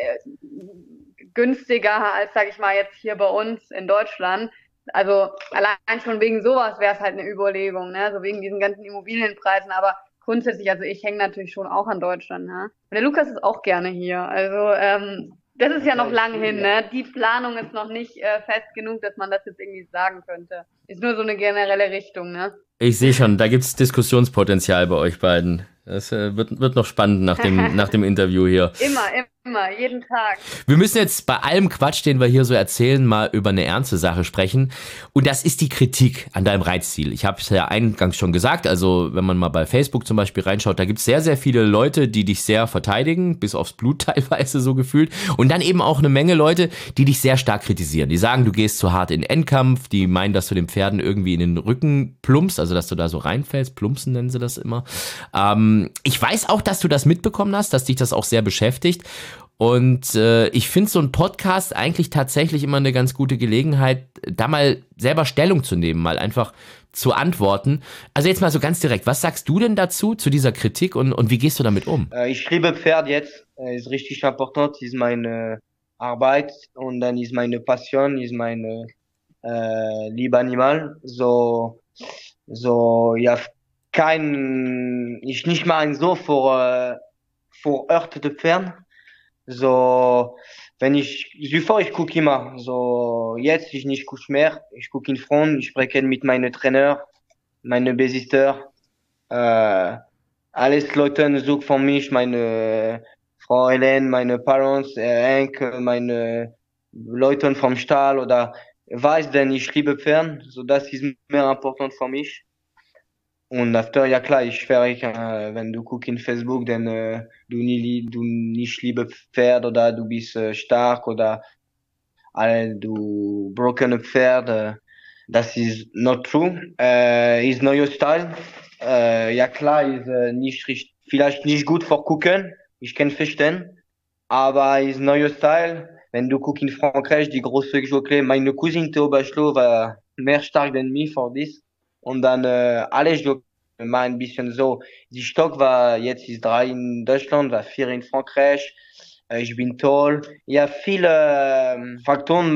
Speaker 4: günstiger als, sag ich mal, jetzt hier bei uns in Deutschland. Also allein schon wegen sowas wäre es halt eine Überlegung, ne? So wegen diesen ganzen Immobilienpreisen, aber grundsätzlich, also ich hänge natürlich schon auch an Deutschland, ne? Und der Lukas ist auch gerne hier. Also das ist ja noch lang hin, ne? Die Planung ist noch nicht fest genug, dass man das jetzt irgendwie sagen könnte. Ist nur so eine generelle Richtung, ne?
Speaker 2: Ich sehe schon, da gibt's Diskussionspotenzial bei euch beiden. Das wird noch spannend nach dem Interview hier.
Speaker 4: Immer, jeden Tag.
Speaker 2: Wir müssen jetzt bei allem Quatsch, den wir hier so erzählen, mal über eine ernste Sache sprechen. Und das ist die Kritik an deinem Reitstil. Ich habe es ja eingangs schon gesagt, also wenn man mal bei Facebook zum Beispiel reinschaut, da gibt's sehr, sehr viele Leute, die dich sehr verteidigen, bis aufs Blut teilweise so gefühlt. Und dann eben auch eine Menge Leute, die dich sehr stark kritisieren. Die sagen, du gehst zu hart in den Endkampf, die meinen, dass du den Pferden irgendwie in den Rücken plumpst, also dass du da so reinfällst, plumpsen nennen sie das immer. Ich weiß auch, dass du das mitbekommen hast, dass dich das auch sehr beschäftigt. Und ich finde so ein Podcast eigentlich tatsächlich immer eine ganz gute Gelegenheit, da mal selber Stellung zu nehmen, mal einfach zu antworten. Also jetzt mal so ganz direkt, was sagst du denn dazu, zu dieser Kritik und wie gehst du damit um?
Speaker 3: Ich liebe Pferd jetzt, ist richtig important, ist meine Arbeit und dann ist meine Passion, ist meine liebe Animal. So ja, ich nicht mal so vor verhärtete Pferd. So, ich gucke immer. So, jetzt ich nicht gucke mehr. Ich gucke in Front, ich spreche mit meinem Trainer, meine Besitzer. Alles Leute suchen von mich, meine Frau Hélène, meine Parents, Henk, meine Leute vom Stall oder weiß, denn ich liebe Pferd. So, das ist mehr important für mich. Und after, ja klar, ich wenn du guckst in Facebook, dann du nicht liebe Pferd oder du bist stark oder du broken Pferd, das ist not true. Ist neuer Style. Ja klar, ist vielleicht nicht gut für gucken, ich kann verstehen, aber ist neuer Style. Wenn du guckst in Frankreich, die große Jockey, meine Cousine Theo Bachelot war mehr stark als mich für das. Und dann alle Jockey mal ein bisschen so. Die Stock war jetzt ist 3 in Deutschland, war 4 in Frankreich. Ich bin toll. Ja, viele Faktoren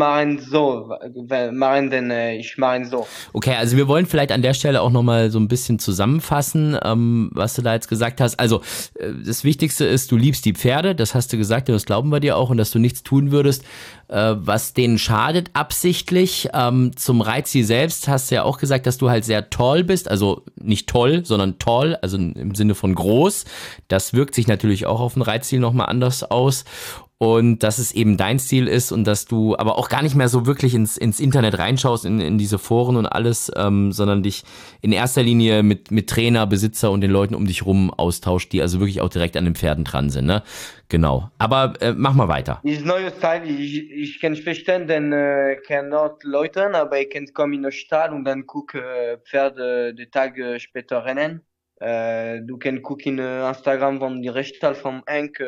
Speaker 3: machen den ich mache so.
Speaker 2: Okay, also wir wollen vielleicht an der Stelle auch nochmal so ein bisschen zusammenfassen, was du da jetzt gesagt hast. Also das Wichtigste ist, du liebst die Pferde, das hast du gesagt und das glauben wir dir auch, und dass du nichts tun würdest, was denen schadet, absichtlich. Zum Reitziel selbst hast du ja auch gesagt, dass du halt sehr tall bist, also nicht toll, sondern tall, also im Sinne von groß. Das wirkt sich natürlich auch auf ein Reitziel nochmal anders aus. Und dass es eben dein Stil ist und dass du aber auch gar nicht mehr so wirklich ins Internet reinschaust, in diese Foren und alles, sondern dich in erster Linie mit Trainer, Besitzer und den Leuten um dich rum austauscht, die also wirklich auch direkt an den Pferden dran sind, ne? Genau. Aber mach mal weiter.
Speaker 3: Dieses neue Style, ich kann verstehen, denn kann not Leuten, aber ich kann kommen in den Stall und dann gucken Pferde den Tag später rennen. Du kannst gucken in Instagram von die Reststall vom Henk,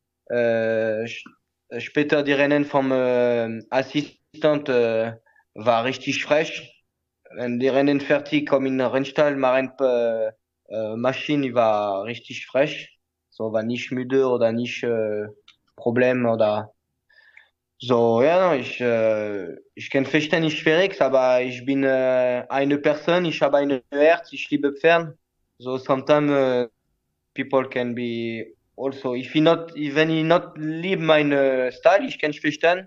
Speaker 3: später die Rennen vom Assistent war richtig frech. Wenn die Rennen fertig kommen in den Rennstall, machen Maschine, die war richtig frech. So, war nicht müde oder nicht Problem oder so. Ja, ich kann verstehen, ist schwierig, aber ich bin eine Person, ich habe ein Herz, ich liebe Pferde. So, sometimes people can be also, if he not, when he not live mein style, ich kann verstehen.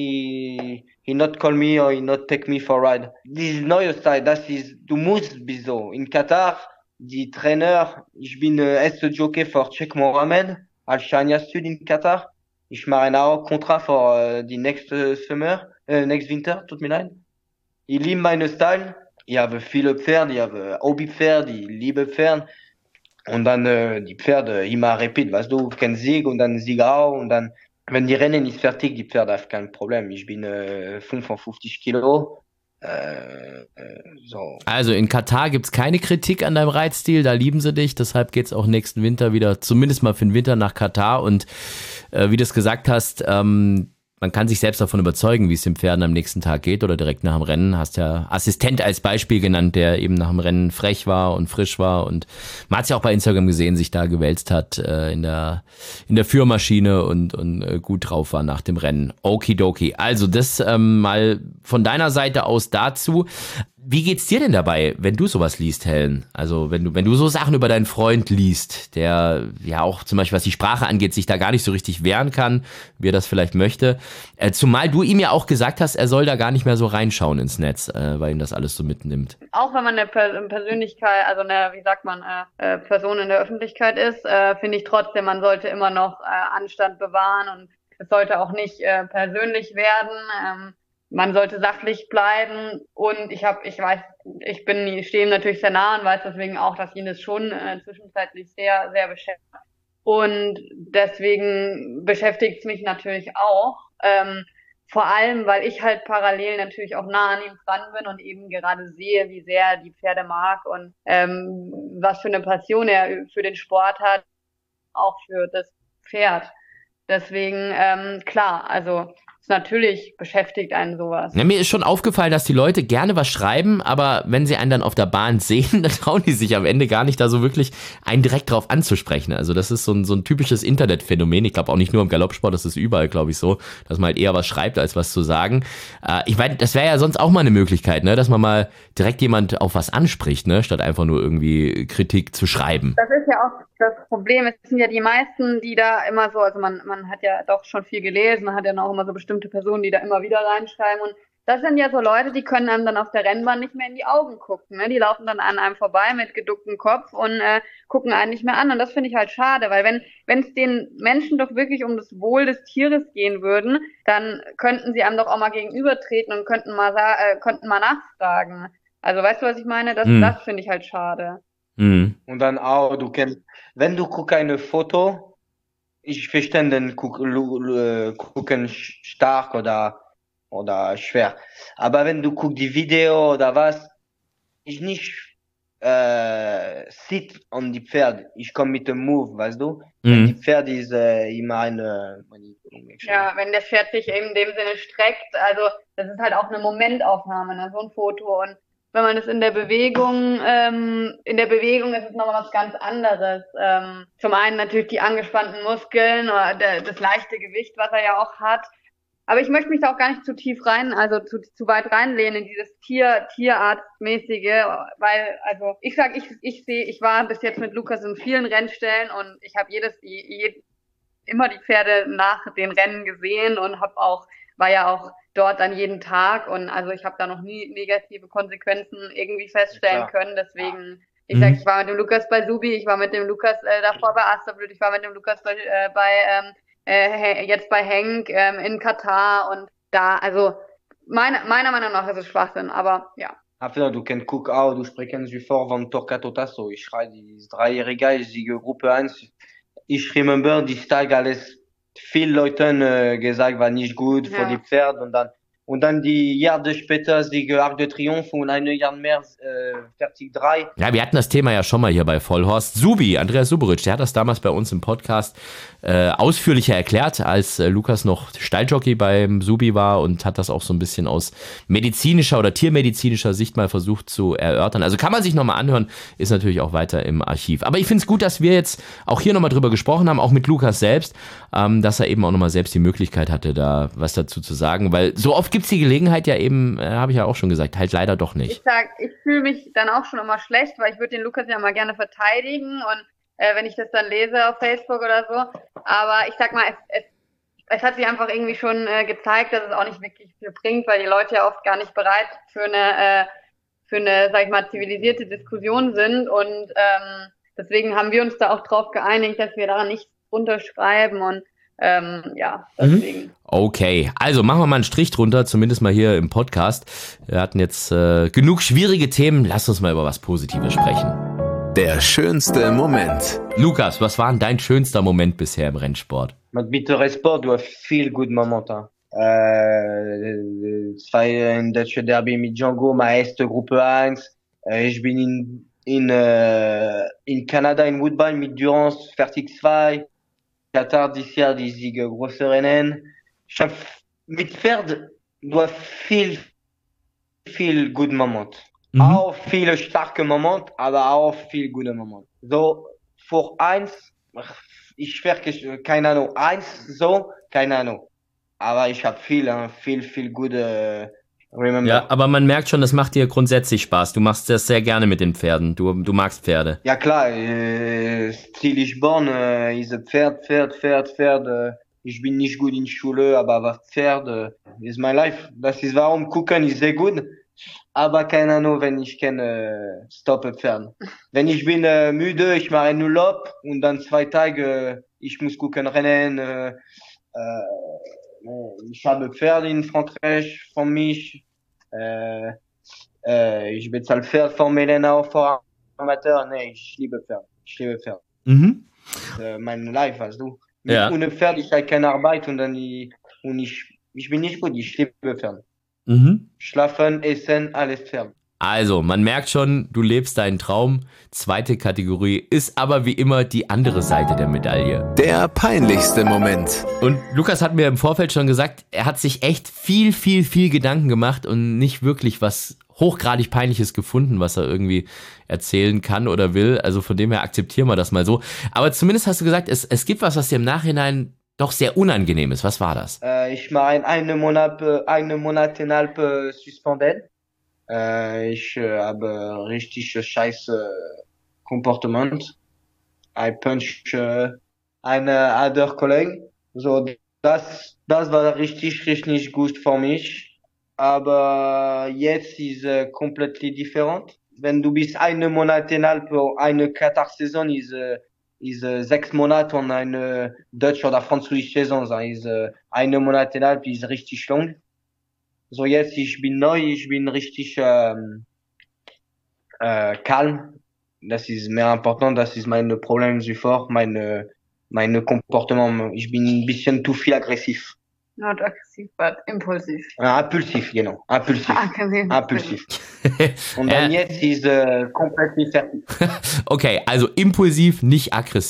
Speaker 3: He not call me or he not take me for ride. This neue Style, das ist, du musst be so. In Katar, die Trainer, ich bin erste Jockey für Sheikh Mohammed, als Shania Sud in Katar. Ich mache auch Kontrakt für die nächste next Winter, tut mir leid. Ich liebe meine Style. Ich habe viele Pferde, ich habe Hobbypferde, ich liebe Pferde. Und dann die Pferde immer repeat, weißt du, kein Sieg und dann Sieg auch und dann, wenn die Rennen ist fertig, die Pferde haben kein Problem. Ich bin 55 Kilo. So.
Speaker 2: Also in Katar gibt's keine Kritik an deinem Reitstil, da lieben sie dich, deshalb geht's auch nächsten Winter wieder, zumindest mal für den Winter nach Katar und wie du es gesagt hast, man kann sich selbst davon überzeugen, wie es den Pferden am nächsten Tag geht oder direkt nach dem Rennen. Hast ja Assistent als Beispiel genannt, der eben nach dem Rennen frech war und frisch war und man hat es ja auch bei Instagram gesehen, sich da gewälzt hat in der Führmaschine und gut drauf war nach dem Rennen. Okidoki. Also das mal von deiner Seite aus dazu. Wie geht's dir denn dabei, wenn du sowas liest, Helen? Also wenn du so Sachen über deinen Freund liest, der ja auch zum Beispiel, was die Sprache angeht, sich da gar nicht so richtig wehren kann, wie er das vielleicht möchte. Zumal du ihm ja auch gesagt hast, er soll da gar nicht mehr so reinschauen ins Netz, weil ihn das alles so mitnimmt.
Speaker 4: Auch wenn man eine Persönlichkeit, also eine, wie sagt man, Person in der Öffentlichkeit ist, finde ich trotzdem, man sollte immer noch Anstand bewahren und es sollte auch nicht persönlich werden. Man sollte sachlich bleiben und ich stehe ihm natürlich sehr nah und weiß deswegen auch, dass ihn das schon zwischenzeitlich sehr, sehr beschäftigt. Und deswegen beschäftigt es mich natürlich auch. Vor allem, weil ich halt parallel natürlich auch nah an ihm dran bin und eben gerade sehe, wie sehr er die Pferde mag und was für eine Passion er für den Sport hat, auch für das Pferd. Deswegen, klar, also natürlich beschäftigt einen sowas.
Speaker 2: Ja, mir ist schon aufgefallen, dass die Leute gerne was schreiben, aber wenn sie einen dann auf der Bahn sehen, dann trauen die sich am Ende gar nicht, da so wirklich einen direkt drauf anzusprechen. Also das ist so ein typisches Internetphänomen. Ich glaube auch nicht nur im Galoppsport, das ist überall, glaube ich, so, dass man halt eher was schreibt, als was zu sagen. Ich meine, das wäre ja sonst auch mal eine Möglichkeit, ne, dass man mal direkt jemand auf was anspricht, ne, statt einfach nur irgendwie Kritik zu schreiben.
Speaker 4: Das ist ja auch das Problem. Es sind ja die meisten, die da immer so, also man hat ja doch schon viel gelesen, man hat ja auch immer so bestimmte Personen, die da immer wieder reinschreiben und das sind ja so Leute, die können einem dann auf der Rennbahn nicht mehr in die Augen gucken. Ne? Die laufen dann an einem vorbei mit geducktem Kopf und gucken einen nicht mehr an. Und das finde ich halt schade, weil wenn es den Menschen doch wirklich um das Wohl des Tieres gehen würden, dann könnten sie einem doch auch mal gegenübertreten und könnten mal nachfragen. Also weißt du, was ich meine? Das finde ich halt schade.
Speaker 2: Mhm.
Speaker 3: Und dann auch, wenn du guckst eine Foto, ich verstehe den gucken stark oder schwer. Aber wenn du guckst die Video oder was, ich nicht sit an die Pferd. Ich komme mit dem Move, weißt du? Wenn die Pferd ist immer eine
Speaker 4: Ja, wenn das Pferd sich in dem Sinne streckt, also das ist halt auch eine Momentaufnahme, ne? So ein Foto und wenn man es in der Bewegung ist es nochmal was ganz anderes. Zum einen natürlich die angespannten Muskeln oder das leichte Gewicht, was er ja auch hat. Aber ich möchte mich da auch gar nicht zu tief zu weit reinlehnen in dieses Tierarztmäßige, weil, also ich war bis jetzt mit Lukas in vielen Rennstellen und ich habe immer die Pferde nach den Rennen gesehen und war ja auch dort dann jeden Tag und also ich habe da noch nie negative Konsequenzen irgendwie feststellen können. Deswegen, ich war mit dem Lukas bei Subi, ich war mit dem Lukas davor bei Asterblüt, ich war mit dem Lukas jetzt bei Henk in Katar und da, also meiner Meinung nach ist es Schwachsinn, aber ja.
Speaker 3: Enfin, du kennst Cook auch, du sprechen sie vor von Torquato Tasso. Ich schreibe, die ist 3-Jähriger, ich siege Gruppe 1. Ich remember, die Tag alles viel Leuten gesagt, war nicht gut für die Pferde und dann die Jahre später siege Arc de Triomphe und eine Jahr mehr fertig 3.
Speaker 2: Ja, wir hatten das Thema ja schon mal hier bei Vollhorst. Subi, Andreas Suboric, der hat das damals bei uns im Podcast ausführlicher erklärt, als Lukas noch Stalljockey beim Subi war und hat das auch so ein bisschen aus medizinischer oder tiermedizinischer Sicht mal versucht zu erörtern. Also kann man sich nochmal anhören, ist natürlich auch weiter im Archiv. Aber ich finde es gut, dass wir jetzt auch hier nochmal drüber gesprochen haben, auch mit Lukas selbst, dass er eben auch nochmal selbst die Möglichkeit hatte, da was dazu zu sagen, weil so oft gibt's die Gelegenheit ja eben, habe ich ja auch schon gesagt, halt leider doch nicht.
Speaker 4: Ich fühle mich dann auch schon immer schlecht, weil ich würde den Lukas ja mal gerne verteidigen und wenn ich das dann lese auf Facebook oder so. Aber ich sag mal, es hat sich einfach irgendwie schon gezeigt, dass es auch nicht wirklich viel bringt, weil die Leute ja oft gar nicht bereit für eine, sag ich mal, zivilisierte Diskussion sind. Und deswegen haben wir uns da auch drauf geeinigt, dass wir da nichts runterschreiben und deswegen.
Speaker 2: Okay, also machen wir mal einen Strich drunter, zumindest mal hier im Podcast. Wir hatten jetzt genug schwierige Themen, lass uns mal über was Positives sprechen.
Speaker 1: Der schönste Moment.
Speaker 2: Lukas, was war denn dein schönster Moment bisher im Rennsport?
Speaker 3: Mit Bittersport, du hast viel gute Momente. Es war ein deutscher Derby mit Django, meine erste Gruppe 1. Ich bin in Kanada in Woodbine mit Durance, fertig 2. Katar dieses Jahr, die Siege, große Rennen. Mit Pferd, du hast viel gute Momente. Auch viele starke Momente, aber auch viel gute Momente. So, vor 1, ich verkehre, keine Ahnung, 1, so, keine Ahnung. Aber ich habe viel gute Remember.
Speaker 2: Ja, aber man merkt schon, das macht dir grundsätzlich Spaß. Du machst das sehr gerne mit den Pferden. Du magst Pferde.
Speaker 3: Ja klar, Stil Lischborn ist Pferd. Ich bin nicht gut in Schule, aber was Pferd ist mein Life. Das ist warum gucken ist sehr gut. Aber keine Ahnung, wenn ich kann stoppen Pferd. Wenn ich bin müde, ich mache einen Urlaub und dann 2 Tage, ich muss gucken Rennen. Ich habe Pferd in Frankreich von mich. Ich bezahle Pferd von Melena auch für Amateur. Nee, ich liebe Pferd. Mein Life, weißt du.
Speaker 2: Ja.
Speaker 3: Ohne Pferd, ich habe keine Arbeit und ich bin nicht gut. Ich liebe Pferd. Schlafen, essen, alles Pferd.
Speaker 2: Also, man merkt schon, du lebst deinen Traum. Zweite Kategorie ist aber wie immer die andere Seite der Medaille.
Speaker 1: Der peinlichste Moment.
Speaker 2: Und Lukas hat mir im Vorfeld schon gesagt, er hat sich echt viel Gedanken gemacht und nicht wirklich was hochgradig Peinliches gefunden, was er irgendwie erzählen kann oder will. Also von dem her akzeptieren wir das mal so. Aber zumindest hast du gesagt, es gibt was dir im Nachhinein doch sehr unangenehm ist. Was war das?
Speaker 3: Ich war einen Monat in Alp suspendiert. Ich habe richtig scheiße Komportement. I punch eine other Kollegen. So, das war richtig gut für mich. Aber jetzt ist komplett different. Wenn du bist einen Monat in Alp, eine Katar-Saison ist 6 Monate und eine deutsche oder französische Saison. Ist einen Monat in Alp ist richtig lang. So jetzt, ich bin neu, ich bin richtig calm. Das ist mehr important, das ist mein Problem zuvor, meine Comportement. Ich bin ein bisschen zu viel aggressiv.
Speaker 4: Not aggressiv, but impulsiv.
Speaker 3: Impulsiv, genau. Impulsiv. Und dann jetzt ist komplett fertig.
Speaker 2: Okay, also impulsiv, nicht aggressiv.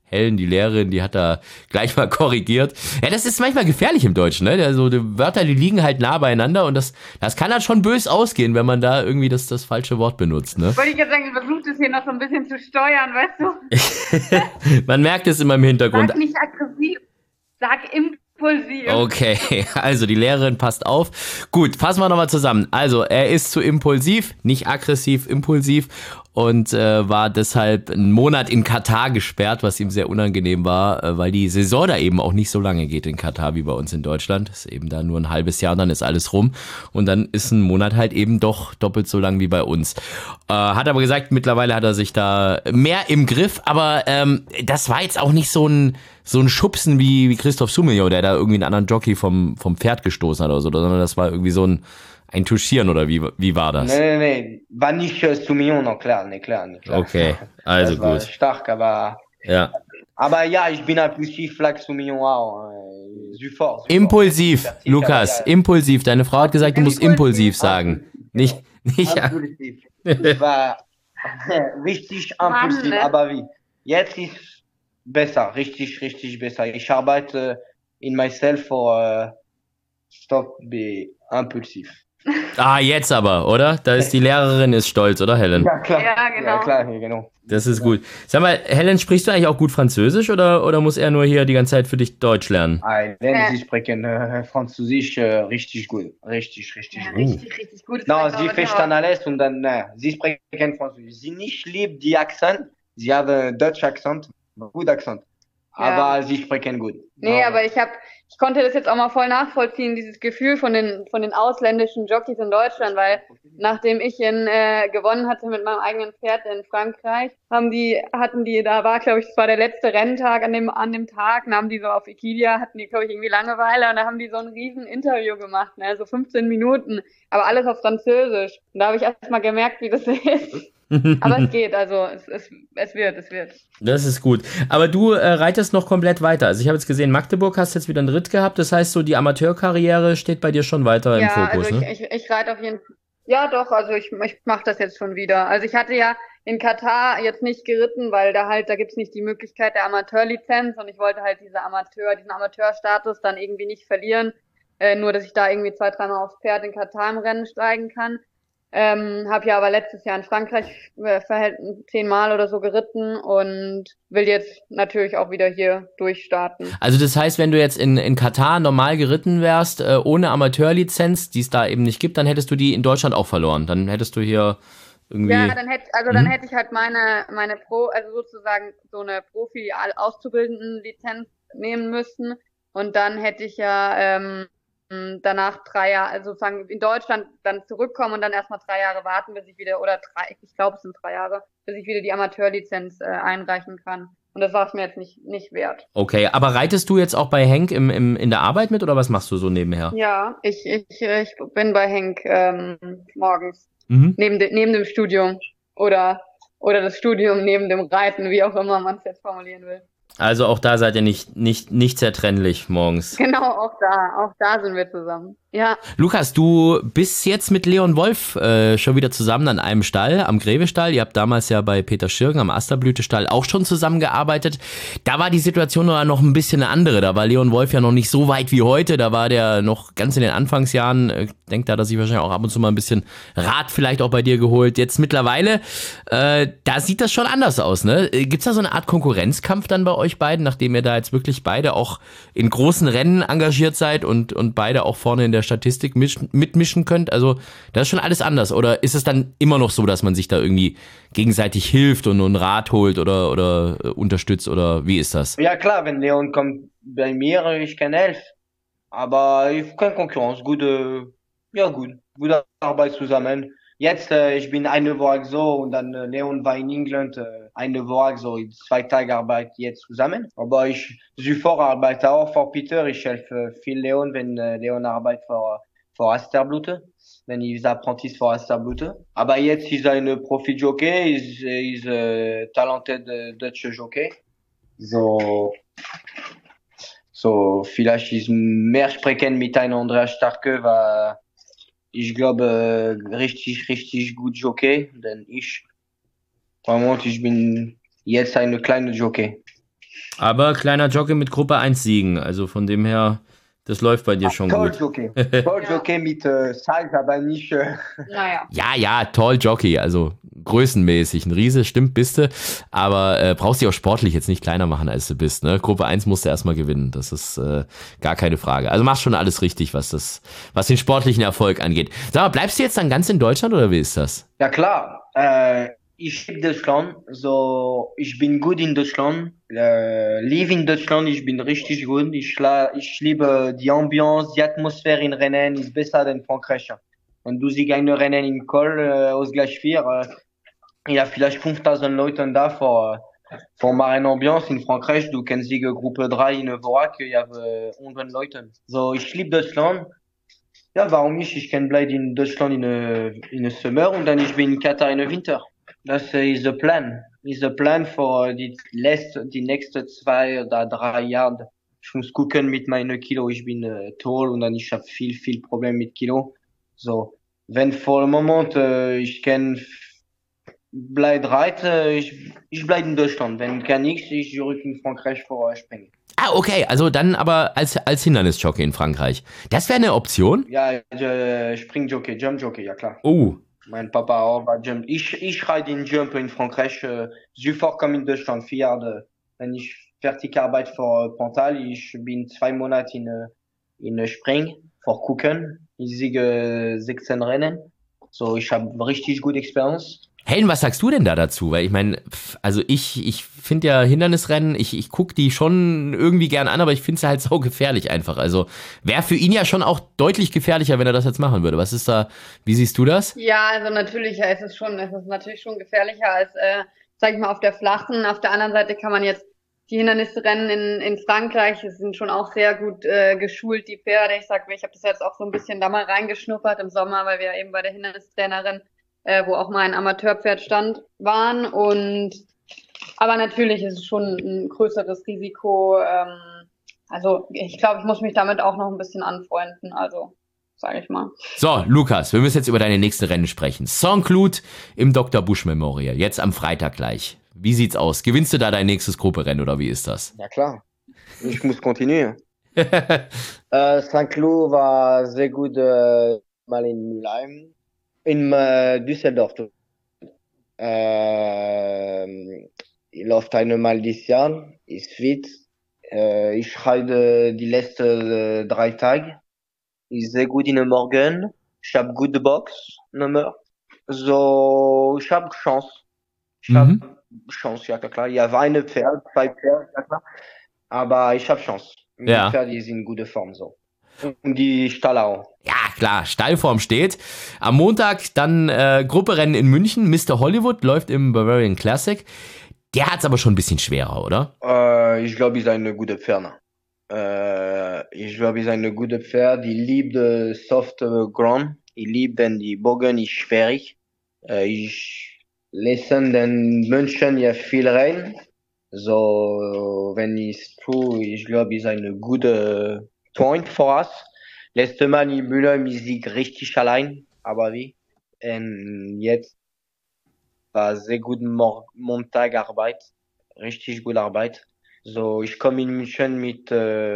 Speaker 2: Helen, die Lehrerin, die hat da gleich mal korrigiert. Ja, das ist manchmal gefährlich im Deutschen, ne? Also die Wörter, die liegen halt nah beieinander und das kann halt schon bös ausgehen, wenn man da irgendwie das falsche Wort benutzt, ne?
Speaker 4: Wollte ich jetzt sagen, ich versuche das hier noch so ein bisschen zu steuern, weißt du?
Speaker 2: Man merkt es immer im Hintergrund.
Speaker 4: Sag nicht aggressiv, sag impulsiv.
Speaker 2: Okay, also die Lehrerin passt auf. Gut, fassen wir nochmal zusammen. Also er ist zu impulsiv, nicht aggressiv, impulsiv und war deshalb einen Monat in Katar gesperrt, was ihm sehr unangenehm war, weil die Saison da eben auch nicht so lange geht in Katar wie bei uns in Deutschland. Ist eben da nur ein halbes Jahr, dann ist alles rum und dann ist ein Monat halt eben doch doppelt so lang wie bei uns. Hat aber gesagt, mittlerweile hat er sich da mehr im Griff, aber das war jetzt auch nicht so ein Schubsen wie Christophe Soumillon, der da irgendwie einen anderen Jockey vom Pferd gestoßen hat oder so, sondern das war irgendwie so ein Touchieren oder wie war das?
Speaker 3: Nee, war nicht Soumillon, no, klar.
Speaker 2: Okay, also
Speaker 3: das war
Speaker 2: gut.
Speaker 3: stark, aber
Speaker 2: Ja.
Speaker 3: Aber ja, ich bin impulsiv, Flag Soumillon auch. Sofort.
Speaker 2: Impulsiv, Lukas, impulsiv. Deine Frau hat gesagt, du musst impulsiv sagen. Nicht.
Speaker 3: Impulsiv. Ich war richtig impulsiv,
Speaker 4: ne?
Speaker 3: aber wie? Jetzt ist besser, richtig besser. Ich arbeite in myself for stop be impulsiv.
Speaker 2: Ah, jetzt aber, oder? Da ist die Lehrerin ist stolz, oder Helen?
Speaker 3: Ja, klar.
Speaker 4: Ja, genau.
Speaker 3: Ja, klar, genau.
Speaker 2: Das ist gut. Sag mal, Helen, sprichst du eigentlich auch gut Französisch oder muss er nur hier die ganze Zeit für dich Deutsch lernen?
Speaker 3: Wenn Sie sprechen Französisch richtig gut. Richtig
Speaker 4: Ja,
Speaker 3: gut.
Speaker 4: richtig gut.
Speaker 3: Non, sie verstehen alles und dann, sie sprechen Französisch. Sie nicht liebt die Akzent. Sie haben Dutch Akzent, gut Akzent. Aber sie sprechen gut.
Speaker 4: Nee, aber ich konnte das jetzt auch mal voll nachvollziehen, dieses Gefühl von den ausländischen Jockeys in Deutschland, weil nachdem ich gewonnen hatte mit meinem eigenen Pferd in Frankreich, da war, glaube ich, das war der letzte Renntag an dem Tag, und haben die so auf Equidia, hatten die, glaube ich, irgendwie Langeweile und da haben die so ein riesen Interview gemacht, ne, so 15 Minuten, aber alles auf Französisch. Und da habe ich erst mal gemerkt, wie das ist. Aber es geht, also es wird.
Speaker 2: Das ist gut. Aber du reitest noch komplett weiter. Also ich habe jetzt gesehen, Magdeburg hast jetzt wieder einen Ritt gehabt. Das heißt, so die Amateurkarriere steht bei dir schon weiter im Fokus,
Speaker 4: also
Speaker 2: ne?
Speaker 4: ich reite auf jeden Fall. Ja, doch, also ich mache das jetzt schon wieder. Also ich hatte ja in Katar jetzt nicht geritten, weil da gibt's nicht die Möglichkeit der Amateurlizenz und ich wollte halt diesen Amateurstatus dann irgendwie nicht verlieren. Nur, dass ich da irgendwie 2-3 Mal aufs Pferd in Katar im Rennen steigen kann. Habe ja aber letztes Jahr in Frankreich 10 Mal oder so geritten und will jetzt natürlich auch wieder hier durchstarten.
Speaker 2: Also das heißt, wenn du jetzt in Katar normal geritten wärst, ohne Amateurlizenz, die es da eben nicht gibt, dann hättest du die in Deutschland auch verloren. Dann hättest du hier irgendwie...
Speaker 4: Ja, dann hätte ich halt meine also sozusagen so eine Profi-Auszubildenden-Lizenz nehmen müssen und dann hätte ich ja danach 3 Jahre, also sozusagen in Deutschland dann zurückkommen und dann erstmal 3 Jahre warten, bis ich wieder, ich glaube es sind 3 Jahre, bis ich wieder die Amateurlizenz einreichen kann. Und das war es mir jetzt nicht wert.
Speaker 2: Okay, aber reitest du jetzt auch bei Henk in der Arbeit mit oder was machst du so nebenher?
Speaker 4: Ja, ich bin bei Henk morgens
Speaker 2: Mhm.
Speaker 4: neben dem Studium oder das Studium neben dem Reiten, wie auch immer man es jetzt formulieren will.
Speaker 2: Also auch da seid ihr nicht zertrennlich morgens.
Speaker 4: Genau, auch da sind wir zusammen. Ja.
Speaker 2: Lukas, du bist jetzt mit Leon Wolf schon wieder zusammen an einem Stall, am Grevestall. Ihr habt damals ja bei Peter Schirgen am Asterblütestall auch schon zusammengearbeitet. Da war die Situation noch ein bisschen eine andere. Da war Leon Wolf ja noch nicht so weit wie heute. Da war der noch ganz in den Anfangsjahren. Ich denke, da hat er sich wahrscheinlich auch ab und zu mal ein bisschen Rat vielleicht auch bei dir geholt. Jetzt mittlerweile, da sieht das schon anders aus, ne? Gibt's da so eine Art Konkurrenzkampf dann bei euch beiden, nachdem ihr da jetzt wirklich beide auch in großen Rennen engagiert seid und beide auch vorne in der Statistik mitmischen könnt? Also das ist schon alles anders. Oder ist es dann immer noch so, dass man sich da irgendwie gegenseitig hilft und einen Rat holt oder unterstützt? Oder wie ist das?
Speaker 3: Ja klar, wenn Leon kommt bei mir, ich kann helfen. Aber keine Konkurrenz. Gute Arbeit zusammen. Jetzt, ich bin eine Woche so und dann Leon war in England eine Woche so, 2 Tage Arbeit jetzt zusammen. Aber ich sofort arbeite auch für Peter. Ich helfe viel Leon, wenn Leon arbeitet für Asterblüte, wenn ich Apprentice für Asterblüte. Aber jetzt ist ein Profi-Jockey, ist talented Dutch Jockey. So vielleicht ist mehr sprechen mit einem Andreas Starke, weil ich glaube, richtig gut Jockey, denn ich bin jetzt eine kleine Jockey.
Speaker 2: Aber kleiner Jockey mit Gruppe 1 Siegen, also von dem her, das läuft bei dir schon
Speaker 3: Toll
Speaker 2: gut.
Speaker 3: Jockey. Toll Jockey mit Size, aber nicht.
Speaker 4: Naja.
Speaker 2: Ja, toll Jockey, also größenmäßig ein Riese, stimmt, bist du, aber brauchst dich auch sportlich jetzt nicht kleiner machen, als du bist, ne? Gruppe 1 musst du erstmal gewinnen, das ist gar keine Frage. Also machst schon alles richtig, was den sportlichen Erfolg angeht. Sag mal, bleibst du jetzt dann ganz in Deutschland oder wie ist das?
Speaker 3: Ja klar, ich liebe Deutschland, so ich bin gut in Deutschland, liebe in Deutschland, ich bin richtig gut, ich liebe die Ambiance, die Atmosphäre in Rennen ist besser als in Frankreich. Wenn du siehst ein Rennen in Col, Ausgleich 4, il y a vielleicht 5000 Leute da voor maar een ambiance in Frankreich, du kennst die Gruppe 3 in Vorak, il y avait 100 Leute. So, ich liebe Deutschland. Ja, warum nicht? Ich kann bleiben in Deutschland in Sommer und dann ich bin in Katar in Winter. Das ist der Plan. Ist der Plan für die nächsten 2 oder 3 Jahre. Ich muss gucken mit meinen Kilo. Ich bin toll und dann ich habe viel Probleme mit Kilo. So, wenn vor dem Moment ich kann bleiben reit, ich bleibe in Deutschland. Wenn kann ich zurück in Frankreich für springen.
Speaker 2: Ah, okay, also dann aber als Hindernisjockey in Frankreich. Das wäre eine Option?
Speaker 3: Ja, Springjockey, Jumpjockey, ja klar.
Speaker 2: Oh.
Speaker 3: Mein Papa auch war Jump. Ich reite in Jump in Frankreich, sofort comme in Deutschland. 4 Jahre, wenn ich fertig arbeite für Pantal, ich bin 2 Monate in Spring, für gucken. Ich siege 16 Rennen. So, ich habe richtig gute Experience.
Speaker 2: Helen, was sagst du denn da dazu? Weil ich meine, also ich finde ja Hindernisrennen, ich gucke die schon irgendwie gern an, aber ich finde es halt so gefährlich einfach. Also wäre für ihn ja schon auch deutlich gefährlicher, wenn er das jetzt machen würde. Was ist da, wie siehst du das?
Speaker 4: Ja, also natürlich ist es natürlich schon gefährlicher als, sag ich mal, auf der flachen. Auf der anderen Seite kann man jetzt die Hindernisrennen in Frankreich, es sind schon auch sehr gut geschult, die Pferde. Ich habe das jetzt auch so ein bisschen da mal reingeschnuppert im Sommer, weil wir eben bei der Hindernistrainerin, wo auch mal ein Amateurpferd stand, waren. Aber natürlich ist es schon ein größeres Risiko. Also ich glaube, ich muss mich damit auch noch ein bisschen anfreunden, also sage ich mal.
Speaker 2: So, Lukas, wir müssen jetzt über deine nächsten Rennen sprechen. Saint-Cloud im Dr. Busch Memorial, jetzt am Freitag gleich. Wie sieht's aus? Gewinnst du da dein nächstes Grupperennen oder wie ist das?
Speaker 3: Ja klar, ich muss continuer. Saint-Cloud war sehr gut mal in Mülheim. In Düsseldorf. Ich läuft einmal dieses Jahr, ist fit. Ich reite die letzten 3 Tage. Ist sehr gut in den Morgen. Ich habe gute Boxnummer. So, ich habe Chance. Ich habe Chance, ja klar. Ich habe 2 Pferde, ja klar. Aber ich habe Chance. Die Pferde ist in guter Form so. Und die Stall auch.
Speaker 2: Ja, klar, Stallform steht. Am Montag dann Grupperennen in München. Mr. Hollywood läuft im Bavarian Classic. Der hat's aber schon ein bisschen schwerer, oder?
Speaker 3: Ich glaube, ist eine gute Pferd. Ich glaube, ist eine gute Pferd. Die liebt Soft Ground. Ich liebe, wenn die Bogen ist schwierig. Ich lese den München ja viel rein. So, wenn ich tue, ich glaube, ist eine gute Point für uns. Letztes Mal in Mülheim ist sie richtig allein, aber wie? Und jetzt war sehr gut Montagarbeit, richtig gute Arbeit. So, ich komme in München mit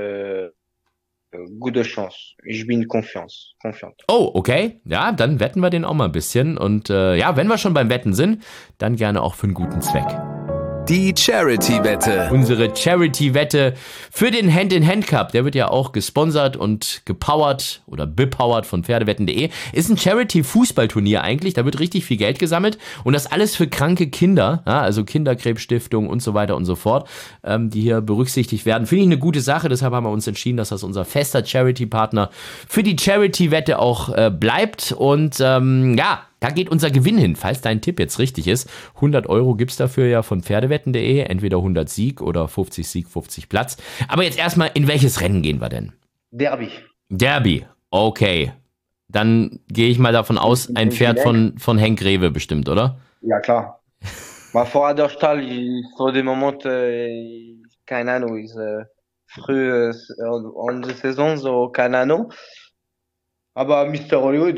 Speaker 3: gute Chance. Ich bin confiant.
Speaker 2: Oh, okay. Ja, dann wetten wir den auch mal ein bisschen. Und ja, wenn wir schon beim Wetten sind, dann gerne auch für einen guten Zweck.
Speaker 1: Die Charity-Wette.
Speaker 2: Unsere Charity-Wette für den Hand-in-Hand-Cup, der wird ja auch gesponsert und gepowert oder bepowert von Pferdewetten.de. Ist ein Charity-Fußballturnier eigentlich, da wird richtig viel Geld gesammelt und das alles für kranke Kinder, ja, also Kinderkrebsstiftung und so weiter und so fort, die hier berücksichtigt werden. Finde ich eine gute Sache, deshalb haben wir uns entschieden, dass das unser fester Charity-Partner für die Charity-Wette auch bleibt und ja, da geht unser Gewinn hin, falls dein Tipp jetzt richtig ist. 100 € gibt's dafür ja von Pferdewetten.de, entweder 100 Sieg oder 50 Sieg, 50 Platz. Aber jetzt erstmal, in welches Rennen gehen wir denn?
Speaker 3: Derby,
Speaker 2: okay. Dann gehe ich mal davon aus, ein Pferd von Henk Rewe bestimmt, oder?
Speaker 3: Ja, klar. Maar voor der Stall, voor de moment, keine Ahnung, ist früh in der Saison, so keine Ahnung. Aber Mr. Hollywood,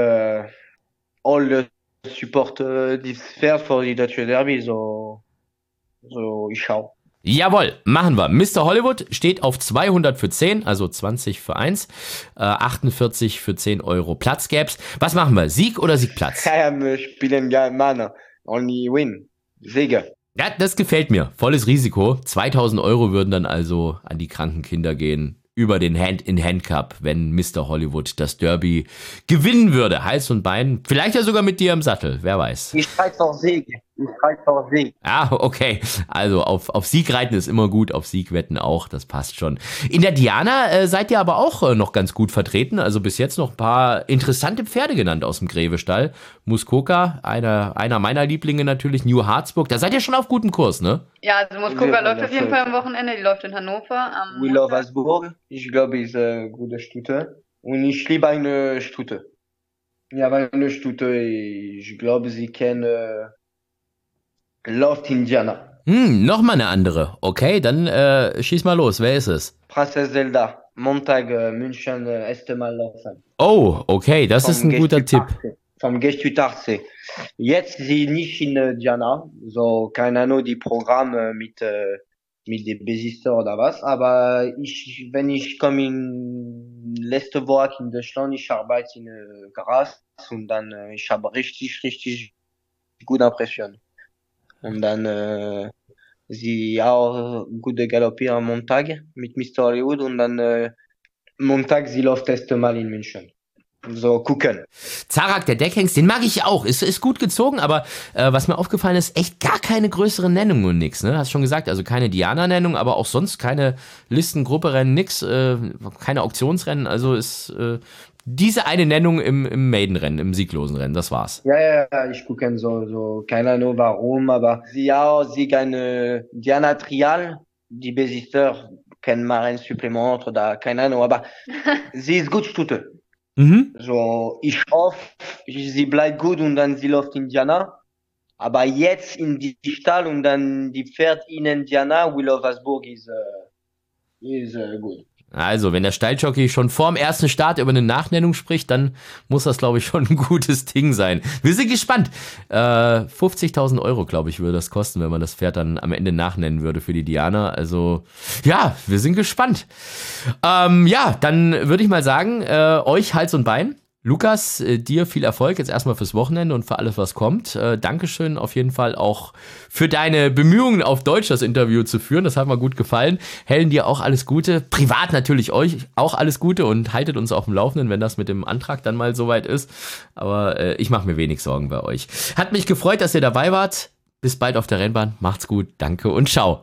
Speaker 3: all support dieses Pferd für die Deutsche Derby, so ich schau.
Speaker 2: Jawohl, machen wir. Mr. Hollywood steht auf 200 für 10, also 20 für 1, 48 für 10 Euro Platz gäb's. Was machen wir? Sieg oder Siegplatz?
Speaker 3: Wir spielen gerne, Mann. Only win. Sieger.
Speaker 2: Ja, das gefällt mir. Volles Risiko. 2000 Euro würden dann also an die kranken Kinder gehen. Über den Hand-in-Hand-Cup, wenn Mr. Hollywood das Derby gewinnen würde. Hals und Bein. Vielleicht ja sogar mit dir im Sattel. Wer weiß.
Speaker 3: Ich streite auf Sieg.
Speaker 2: Ah, okay. Also auf Sieg reiten ist immer gut, auf Sieg wetten auch, das passt schon. In der Diana seid ihr aber auch noch ganz gut vertreten. Also bis jetzt noch ein paar interessante Pferde genannt aus dem Grevestall. Muskoka, einer meiner Lieblinge natürlich, New Harzburg. Da seid ihr schon auf gutem Kurs, ne?
Speaker 4: Ja, also Muskoka läuft auf jeden Fall am Wochenende. Die läuft in Hannover.
Speaker 3: We Love Hasburg. Ich glaube, ist eine gute Stute. Und ich liebe eine Stute. Ja, weil eine Stute, ich glaube, sie kennt Lost Indiana.
Speaker 2: Nochmal eine andere. Okay, dann schieß mal los. Wer ist es?
Speaker 3: Princess Zelda. Montag, München, erste Mal laufen.
Speaker 2: Oh, okay, das ist ein guter Tipp.
Speaker 3: Vom Gestüt Arce. Jetzt sie nicht in Diana, so keine Ahnung, die Programme mit den Besitzer oder was, aber wenn ich komme in letzte Woche in Deutschland, ich arbeite in Gras und dann ich habe richtig gute Impression. Und dann sie auch gute Galoppieren am Montag mit Mr. Hollywood und dann Montag sie läuft das erste Mal in München. So, gucken.
Speaker 2: Zarak, der Deckhengst, den mag ich auch. Ist gut gezogen, aber was mir aufgefallen ist, echt gar keine größeren Nennungen und nix, ne? Hast schon gesagt, also keine Diana-Nennung, aber auch sonst keine Listengruppe-Rennen, nix, keine Auktionsrennen, also ist diese eine Nennung im Maiden-Rennen, im sieglosen Rennen, das war's.
Speaker 3: Ja, ich gucke so, keine Ahnung warum, aber sie eine Diana Trial, die Besitzer kennen Marin Supplement oder keine Ahnung, aber sie ist gut Stute. So, ich hoffe, sie bleibt gut und dann sie läuft in Diana. Aber jetzt in die Stall und dann die Pferd in Diana, We Love Hasburg ist gut.
Speaker 2: Also, wenn der Stalljockey schon vorm ersten Start über eine Nachnennung spricht, dann muss das, glaube ich, schon ein gutes Ding sein. Wir sind gespannt. 50.000 Euro, glaube ich, würde das kosten, wenn man das Pferd dann am Ende nachnennen würde für die Diana. Also, ja, wir sind gespannt. Ja, dann würde ich mal sagen, euch Hals und Bein. Lukas, dir viel Erfolg jetzt erstmal fürs Wochenende und für alles, was kommt. Dankeschön auf jeden Fall auch für deine Bemühungen, auf Deutsch das Interview zu führen. Das hat mir gut gefallen. Helen, dir auch alles Gute. Privat natürlich euch auch alles Gute und haltet uns auf dem Laufenden, wenn das mit dem Antrag dann mal soweit ist. Aber ich mache mir wenig Sorgen bei euch. Hat mich gefreut, dass ihr dabei wart. Bis bald auf der Rennbahn. Macht's gut. Danke und ciao.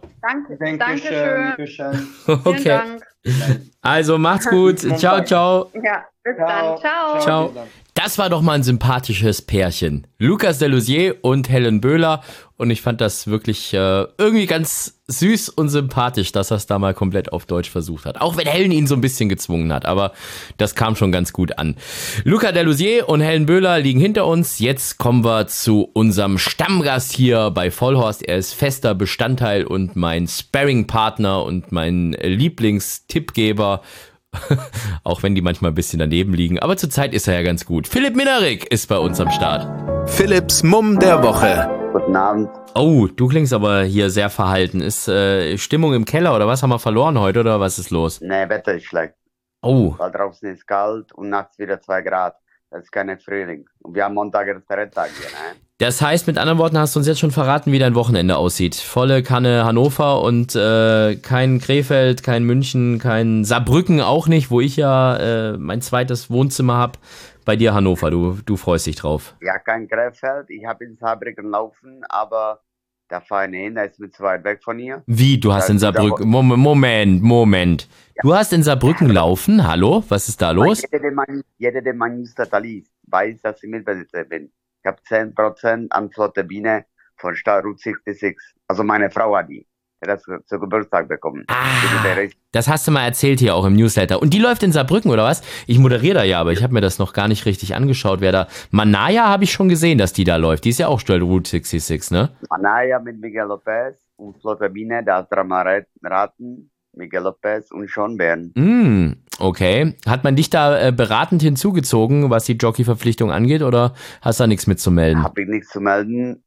Speaker 3: Dankeschön.
Speaker 2: Okay.
Speaker 4: Vielen Dank.
Speaker 2: Also macht's gut. Ciao.
Speaker 4: Ja, bis dann. Ciao.
Speaker 2: Ciao. Das war doch mal ein sympathisches Pärchen. Lucas Delusier und Helen Böhler. Und ich fand das wirklich irgendwie ganz süß und sympathisch, dass er es da mal komplett auf Deutsch versucht hat. Auch wenn Helen ihn so ein bisschen gezwungen hat. Aber das kam schon ganz gut an. Lucas Delusier und Helen Böhler liegen hinter uns. Jetzt kommen wir zu unserem Stammgast hier bei Vollhorst. Er ist fester Bestandteil und mein Sparring-Partner und mein Lieblingstippgeber. Auch wenn die manchmal ein bisschen daneben liegen. Aber zurzeit ist er ja ganz gut. Philipp Minnerig ist bei uns am Start.
Speaker 1: Philipps Mumm der Woche.
Speaker 5: Guten Abend.
Speaker 2: Oh, du klingst aber hier sehr verhalten. Ist Stimmung im Keller oder was? Haben wir verloren heute oder was ist los?
Speaker 5: Nee, Wetter ist schlecht.
Speaker 2: Oh,
Speaker 5: Weil draußen ist kalt und nachts wieder 2 Grad. Das ist kein Frühling. Und wir haben Montag ersten Renntag hier, ne?
Speaker 2: das heißt, mit anderen Worten hast du uns jetzt schon verraten, wie dein Wochenende aussieht. Volle Kanne Hannover und kein Krefeld, kein München, kein Saarbrücken auch nicht, wo ich ja mein zweites Wohnzimmer habe. Bei dir Hannover, du freust dich drauf.
Speaker 5: Ja, kein Krefeld. Ich habe in Saarbrücken laufen, aber da fahre ich nicht hin, da ist mir zu weit weg von hier.
Speaker 2: Wie, du hast in Saarbrücken... Moment. Du hast in Saarbrücken laufen? Hallo? Was ist da los?
Speaker 5: Jeder, der mein Newsletter liest, weiß, dass ich Mitbesitzer bin. Ich habe 10% an Flotte Biene von Stadt Route 66. Also meine Frau hat die. Das zu Geburtstag bekommen.
Speaker 2: Das hast du mal erzählt hier auch im Newsletter. Und die läuft in Saarbrücken, oder was? Ich moderiere da ja, aber ich habe mir das noch gar nicht richtig angeschaut, wer da... Manaya habe ich schon gesehen, dass die da läuft. Die ist ja auch Stall Route 66, ne?
Speaker 5: Manaya mit Miguel Lopez und Flotte Biene, da hat dreimal Raten, Miguel Lopez und Sean Bern.
Speaker 2: Okay. Hat man dich da beratend hinzugezogen, was die Jockey-Verpflichtung angeht, oder hast du da nichts mitzumelden?
Speaker 5: Habe ich nichts zu melden.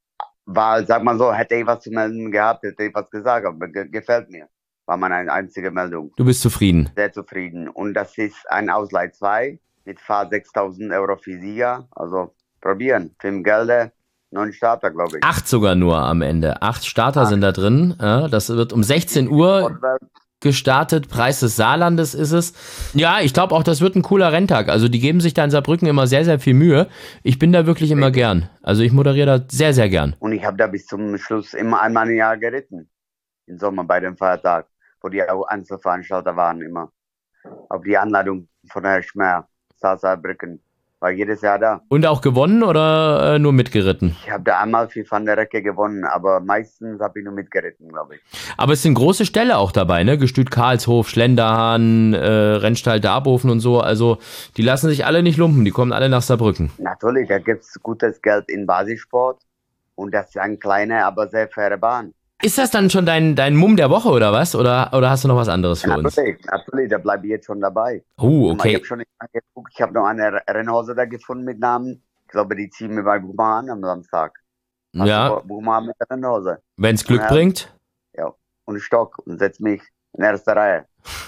Speaker 5: Weil, sag mal so, hätte ich was zu melden gehabt, hätte ich was gesagt, aber gefällt mir. War meine einzige Meldung.
Speaker 2: Du bist zufrieden.
Speaker 5: Sehr zufrieden. Und das ist ein Ausleih 2 mit fast 6.000 Euro für Sieger. Also probieren. 5 Gelder, 9 Starter, glaube ich.
Speaker 2: 8 sogar nur am Ende. 8 Starter sind da drin. Ja, das wird um 16 Uhr gestartet. Preis des Saarlandes ist es. Ja, ich glaube auch, das wird ein cooler Renntag. Also die geben sich da in Saarbrücken immer sehr, sehr viel Mühe. Ich bin da wirklich immer gern. Also ich moderiere da sehr, sehr gern.
Speaker 5: Und ich habe da bis zum Schluss immer einmal im Jahr geritten. Im Sommer bei dem Feiertag, wo die Einzelveranstalter waren immer. Auf die Anladung von Herrn Schmer, Saarbrücken. War jedes Jahr da.
Speaker 2: Und auch gewonnen oder nur mitgeritten?
Speaker 5: Ich habe da einmal für Van der Recke gewonnen, aber meistens habe ich nur mitgeritten, glaube ich.
Speaker 2: Aber es sind große Ställe auch dabei, ne? Gestüt Karlshof, Schlenderhahn, Rennstall Darboven und so. Also die lassen sich alle nicht lumpen, die kommen alle nach Saarbrücken.
Speaker 5: Natürlich, da gibt es gutes Geld in Basissport und das ist eine kleine, aber sehr faire Bahn.
Speaker 2: Ist das dann schon dein Mumm der Woche oder was? Oder hast du noch was anderes für uns?
Speaker 5: Natürlich, da bleibe ich jetzt schon dabei.
Speaker 2: Okay.
Speaker 5: Ich habe noch eine Rennhose da gefunden mit Namen. Ich glaube, die ziehen wir bei Buchmann an am Samstag. Also
Speaker 2: ja.
Speaker 5: Buchmann mit der Rennhose.
Speaker 2: Wenn es Glück bringt?
Speaker 5: Ja. Und Stock und setz mich in erster Reihe.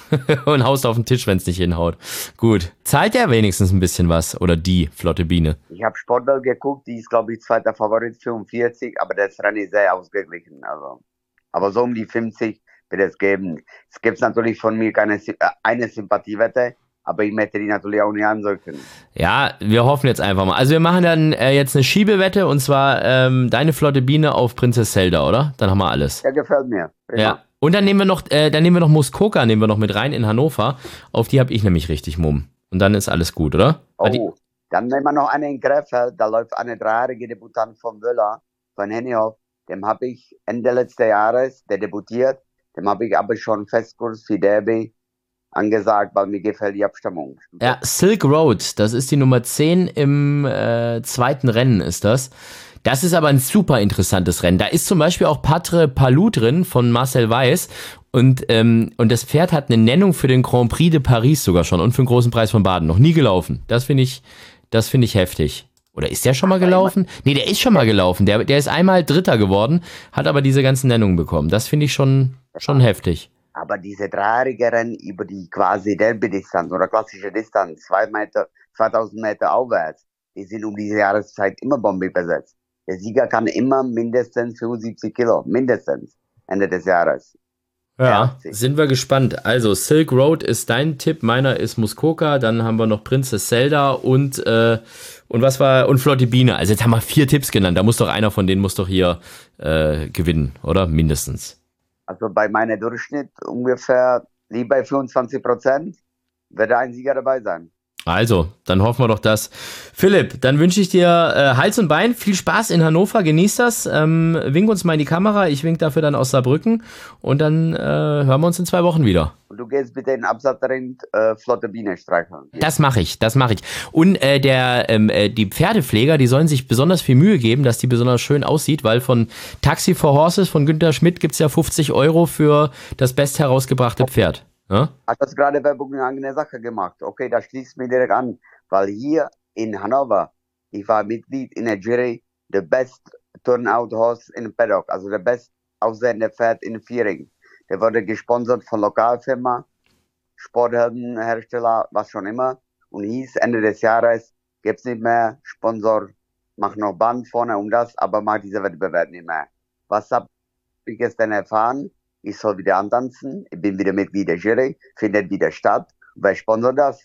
Speaker 2: Und haust auf den Tisch, wenn es nicht hinhaut. Gut. Zahlt der wenigstens ein bisschen was? Oder die flotte Biene?
Speaker 5: Ich habe Sportwelt geguckt, die ist, glaube ich, zweiter Favorit, 45, aber das Rennen ist sehr ausgeglichen. Also. Aber so um die 50 wird es geben. Es gibt natürlich von mir eine Sympathiewette, aber ich möchte die natürlich auch nicht ansöken.
Speaker 2: Ja, wir hoffen jetzt einfach mal. Also wir machen dann jetzt eine Schiebewette und zwar deine flotte Biene auf Prinzess Zelda, oder? Dann haben wir alles.
Speaker 5: Ja, gefällt mir. Prima.
Speaker 2: Ja. Und dann nehmen wir noch Muskoka mit rein in Hannover. Auf die habe ich nämlich richtig Mumm. Und dann ist alles gut, oder?
Speaker 5: Oh, dann nehmen wir noch einen in Krefeld. Da läuft eine 3-jährige Debutant von Wöller, von Hennihoff. Dem habe ich Ende letzten Jahres, der debutiert, dem habe ich aber schon Festkurs für Derby angesagt, weil mir gefällt die Abstammung.
Speaker 2: Ja, Silk Road, das ist die Nummer 10 im zweiten Rennen ist das. Das ist aber ein super interessantes Rennen. Da ist zum Beispiel auch Patre Palou drin von Marcel Weiß und das Pferd hat eine Nennung für den Grand Prix de Paris sogar schon und für den großen Preis von Baden. Noch nie gelaufen. Das finde ich heftig. Oder ist der schon mal gelaufen? Nee, der ist schon mal gelaufen. Der ist einmal Dritter geworden, hat aber diese ganzen Nennungen bekommen. Das finde ich schon heftig.
Speaker 5: Aber diese 3-jährige Rennen über die quasi Derby-Distanz oder klassische Distanz, 2000 Meter aufwärts, die sind um diese Jahreszeit immer bombig besetzt. Der Sieger kann immer mindestens 75 Kilo, mindestens, Ende des Jahres.
Speaker 2: Ja, sind wir gespannt. Also Silk Road ist dein Tipp, meiner ist Muskoka, dann haben wir noch Prinzess Zelda und Flotte Biene. Also jetzt haben wir 4 Tipps genannt, da muss doch einer von denen hier gewinnen, oder? Mindestens.
Speaker 5: Also bei meinem Durchschnitt ungefähr liegt bei 25%, wird ein Sieger dabei sein.
Speaker 2: Also, dann hoffen wir doch das. Philipp, dann wünsche ich dir Hals und Bein, viel Spaß in Hannover, genieß das, wink uns mal in die Kamera, ich wink dafür dann aus Saarbrücken und dann hören wir uns in 2 Wochen wieder.
Speaker 5: Und du gehst bitte in Absatzring Flotte Biene streicheln.
Speaker 2: Das mache ich. Und die Pferdepfleger, die sollen sich besonders viel Mühe geben, dass die besonders schön aussieht, weil von Taxi for Horses von Günther Schmidt gibt's ja 50 € für das best herausgebrachte Pferd. Ja?
Speaker 5: Hat das gerade Werbung eine eigene Sache gemacht. Okay, das schließt mich direkt an, weil hier in Hannover, ich war Mitglied in der Jury, the best turnout horse in Paddock, also der best aussehende Pferd in Viering. Der wurde gesponsert von Lokalfirma, Sportheldenhersteller, was schon immer, und hieß Ende des Jahres, gibt's nicht mehr, Sponsor, mach noch Band vorne um das, aber mach diese Wettbewerb nicht mehr. Was hab ich gestern erfahren? Ich soll wieder antanzen, ich bin wieder Mitglied der Jury, findet wieder statt. Wer sponsert das?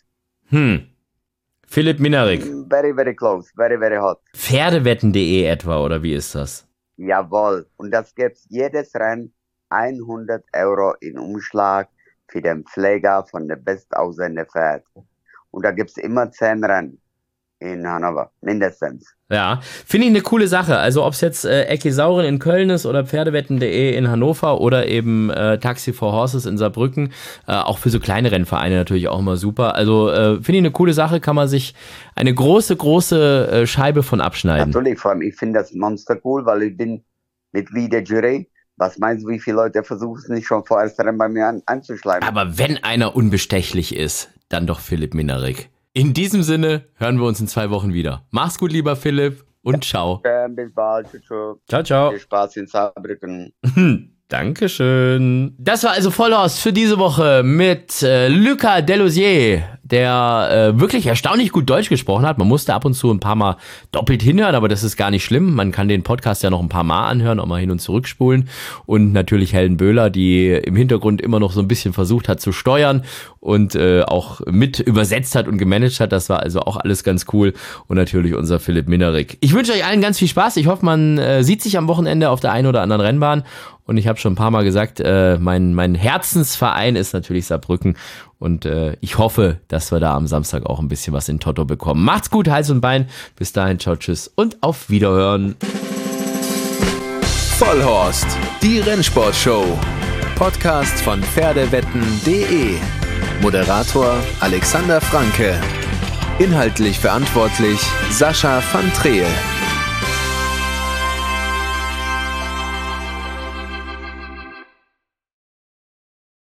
Speaker 2: Philipp Minarik.
Speaker 5: Very, very close, very, very hot.
Speaker 2: Pferdewetten.de etwa, oder wie ist das?
Speaker 5: Jawohl, und das gibt's jedes Rennen 100 € in Umschlag für den Pfleger von der bestaussehenden Pferd. Und da gibt's immer 10 Rennen in Hannover, mindestens.
Speaker 2: Ja, finde ich eine coole Sache. Also ob es jetzt Eckisauren in Köln ist oder Pferdewetten.de in Hannover oder eben Taxi for Horses in Saarbrücken, auch für so kleine Rennvereine natürlich auch immer super. Also finde ich eine coole Sache, kann man sich eine große Scheibe von abschneiden.
Speaker 5: Natürlich, vor allem ich finde das Monster cool, weil ich bin Mitglied der Jury. Was meinst du, wie viele Leute versuchen es nicht schon vorerst Rennen bei mir anzuschleimen?
Speaker 2: Aber wenn einer unbestechlich ist, dann doch Philipp Minarik. In diesem Sinne hören wir uns in 2 Wochen wieder. Mach's gut, lieber Philipp. und ciao.
Speaker 5: Bis bald. Tschüss.
Speaker 2: Ciao, ciao.
Speaker 5: Viel Spaß in Saarbrücken.
Speaker 2: Dankeschön. Das war also Vollhorst für diese Woche mit Luca Delosier, der wirklich erstaunlich gut Deutsch gesprochen hat. Man musste ab und zu ein paar Mal doppelt hinhören, aber das ist gar nicht schlimm. Man kann den Podcast ja noch ein paar Mal anhören, auch mal hin und zurückspulen. Und natürlich Helen Böhler, die im Hintergrund immer noch so ein bisschen versucht hat zu steuern und auch mit übersetzt hat und gemanagt hat. Das war also auch alles ganz cool. Und natürlich unser Philipp Minerik. Ich wünsche euch allen ganz viel Spaß. Ich hoffe, man sieht sich am Wochenende auf der einen oder anderen Rennbahn. Und ich habe schon ein paar Mal gesagt, mein Herzensverein ist natürlich Saarbrücken. Und ich hoffe, dass wir da am Samstag auch ein bisschen was in Toto bekommen. Macht's gut, Hals und Bein. Bis dahin, ciao, tschüss und auf Wiederhören.
Speaker 1: Vollhorst, die Rennsportshow. Podcast von Pferdewetten.de. Moderator Alexander Franke. Inhaltlich verantwortlich Sascha van Treel.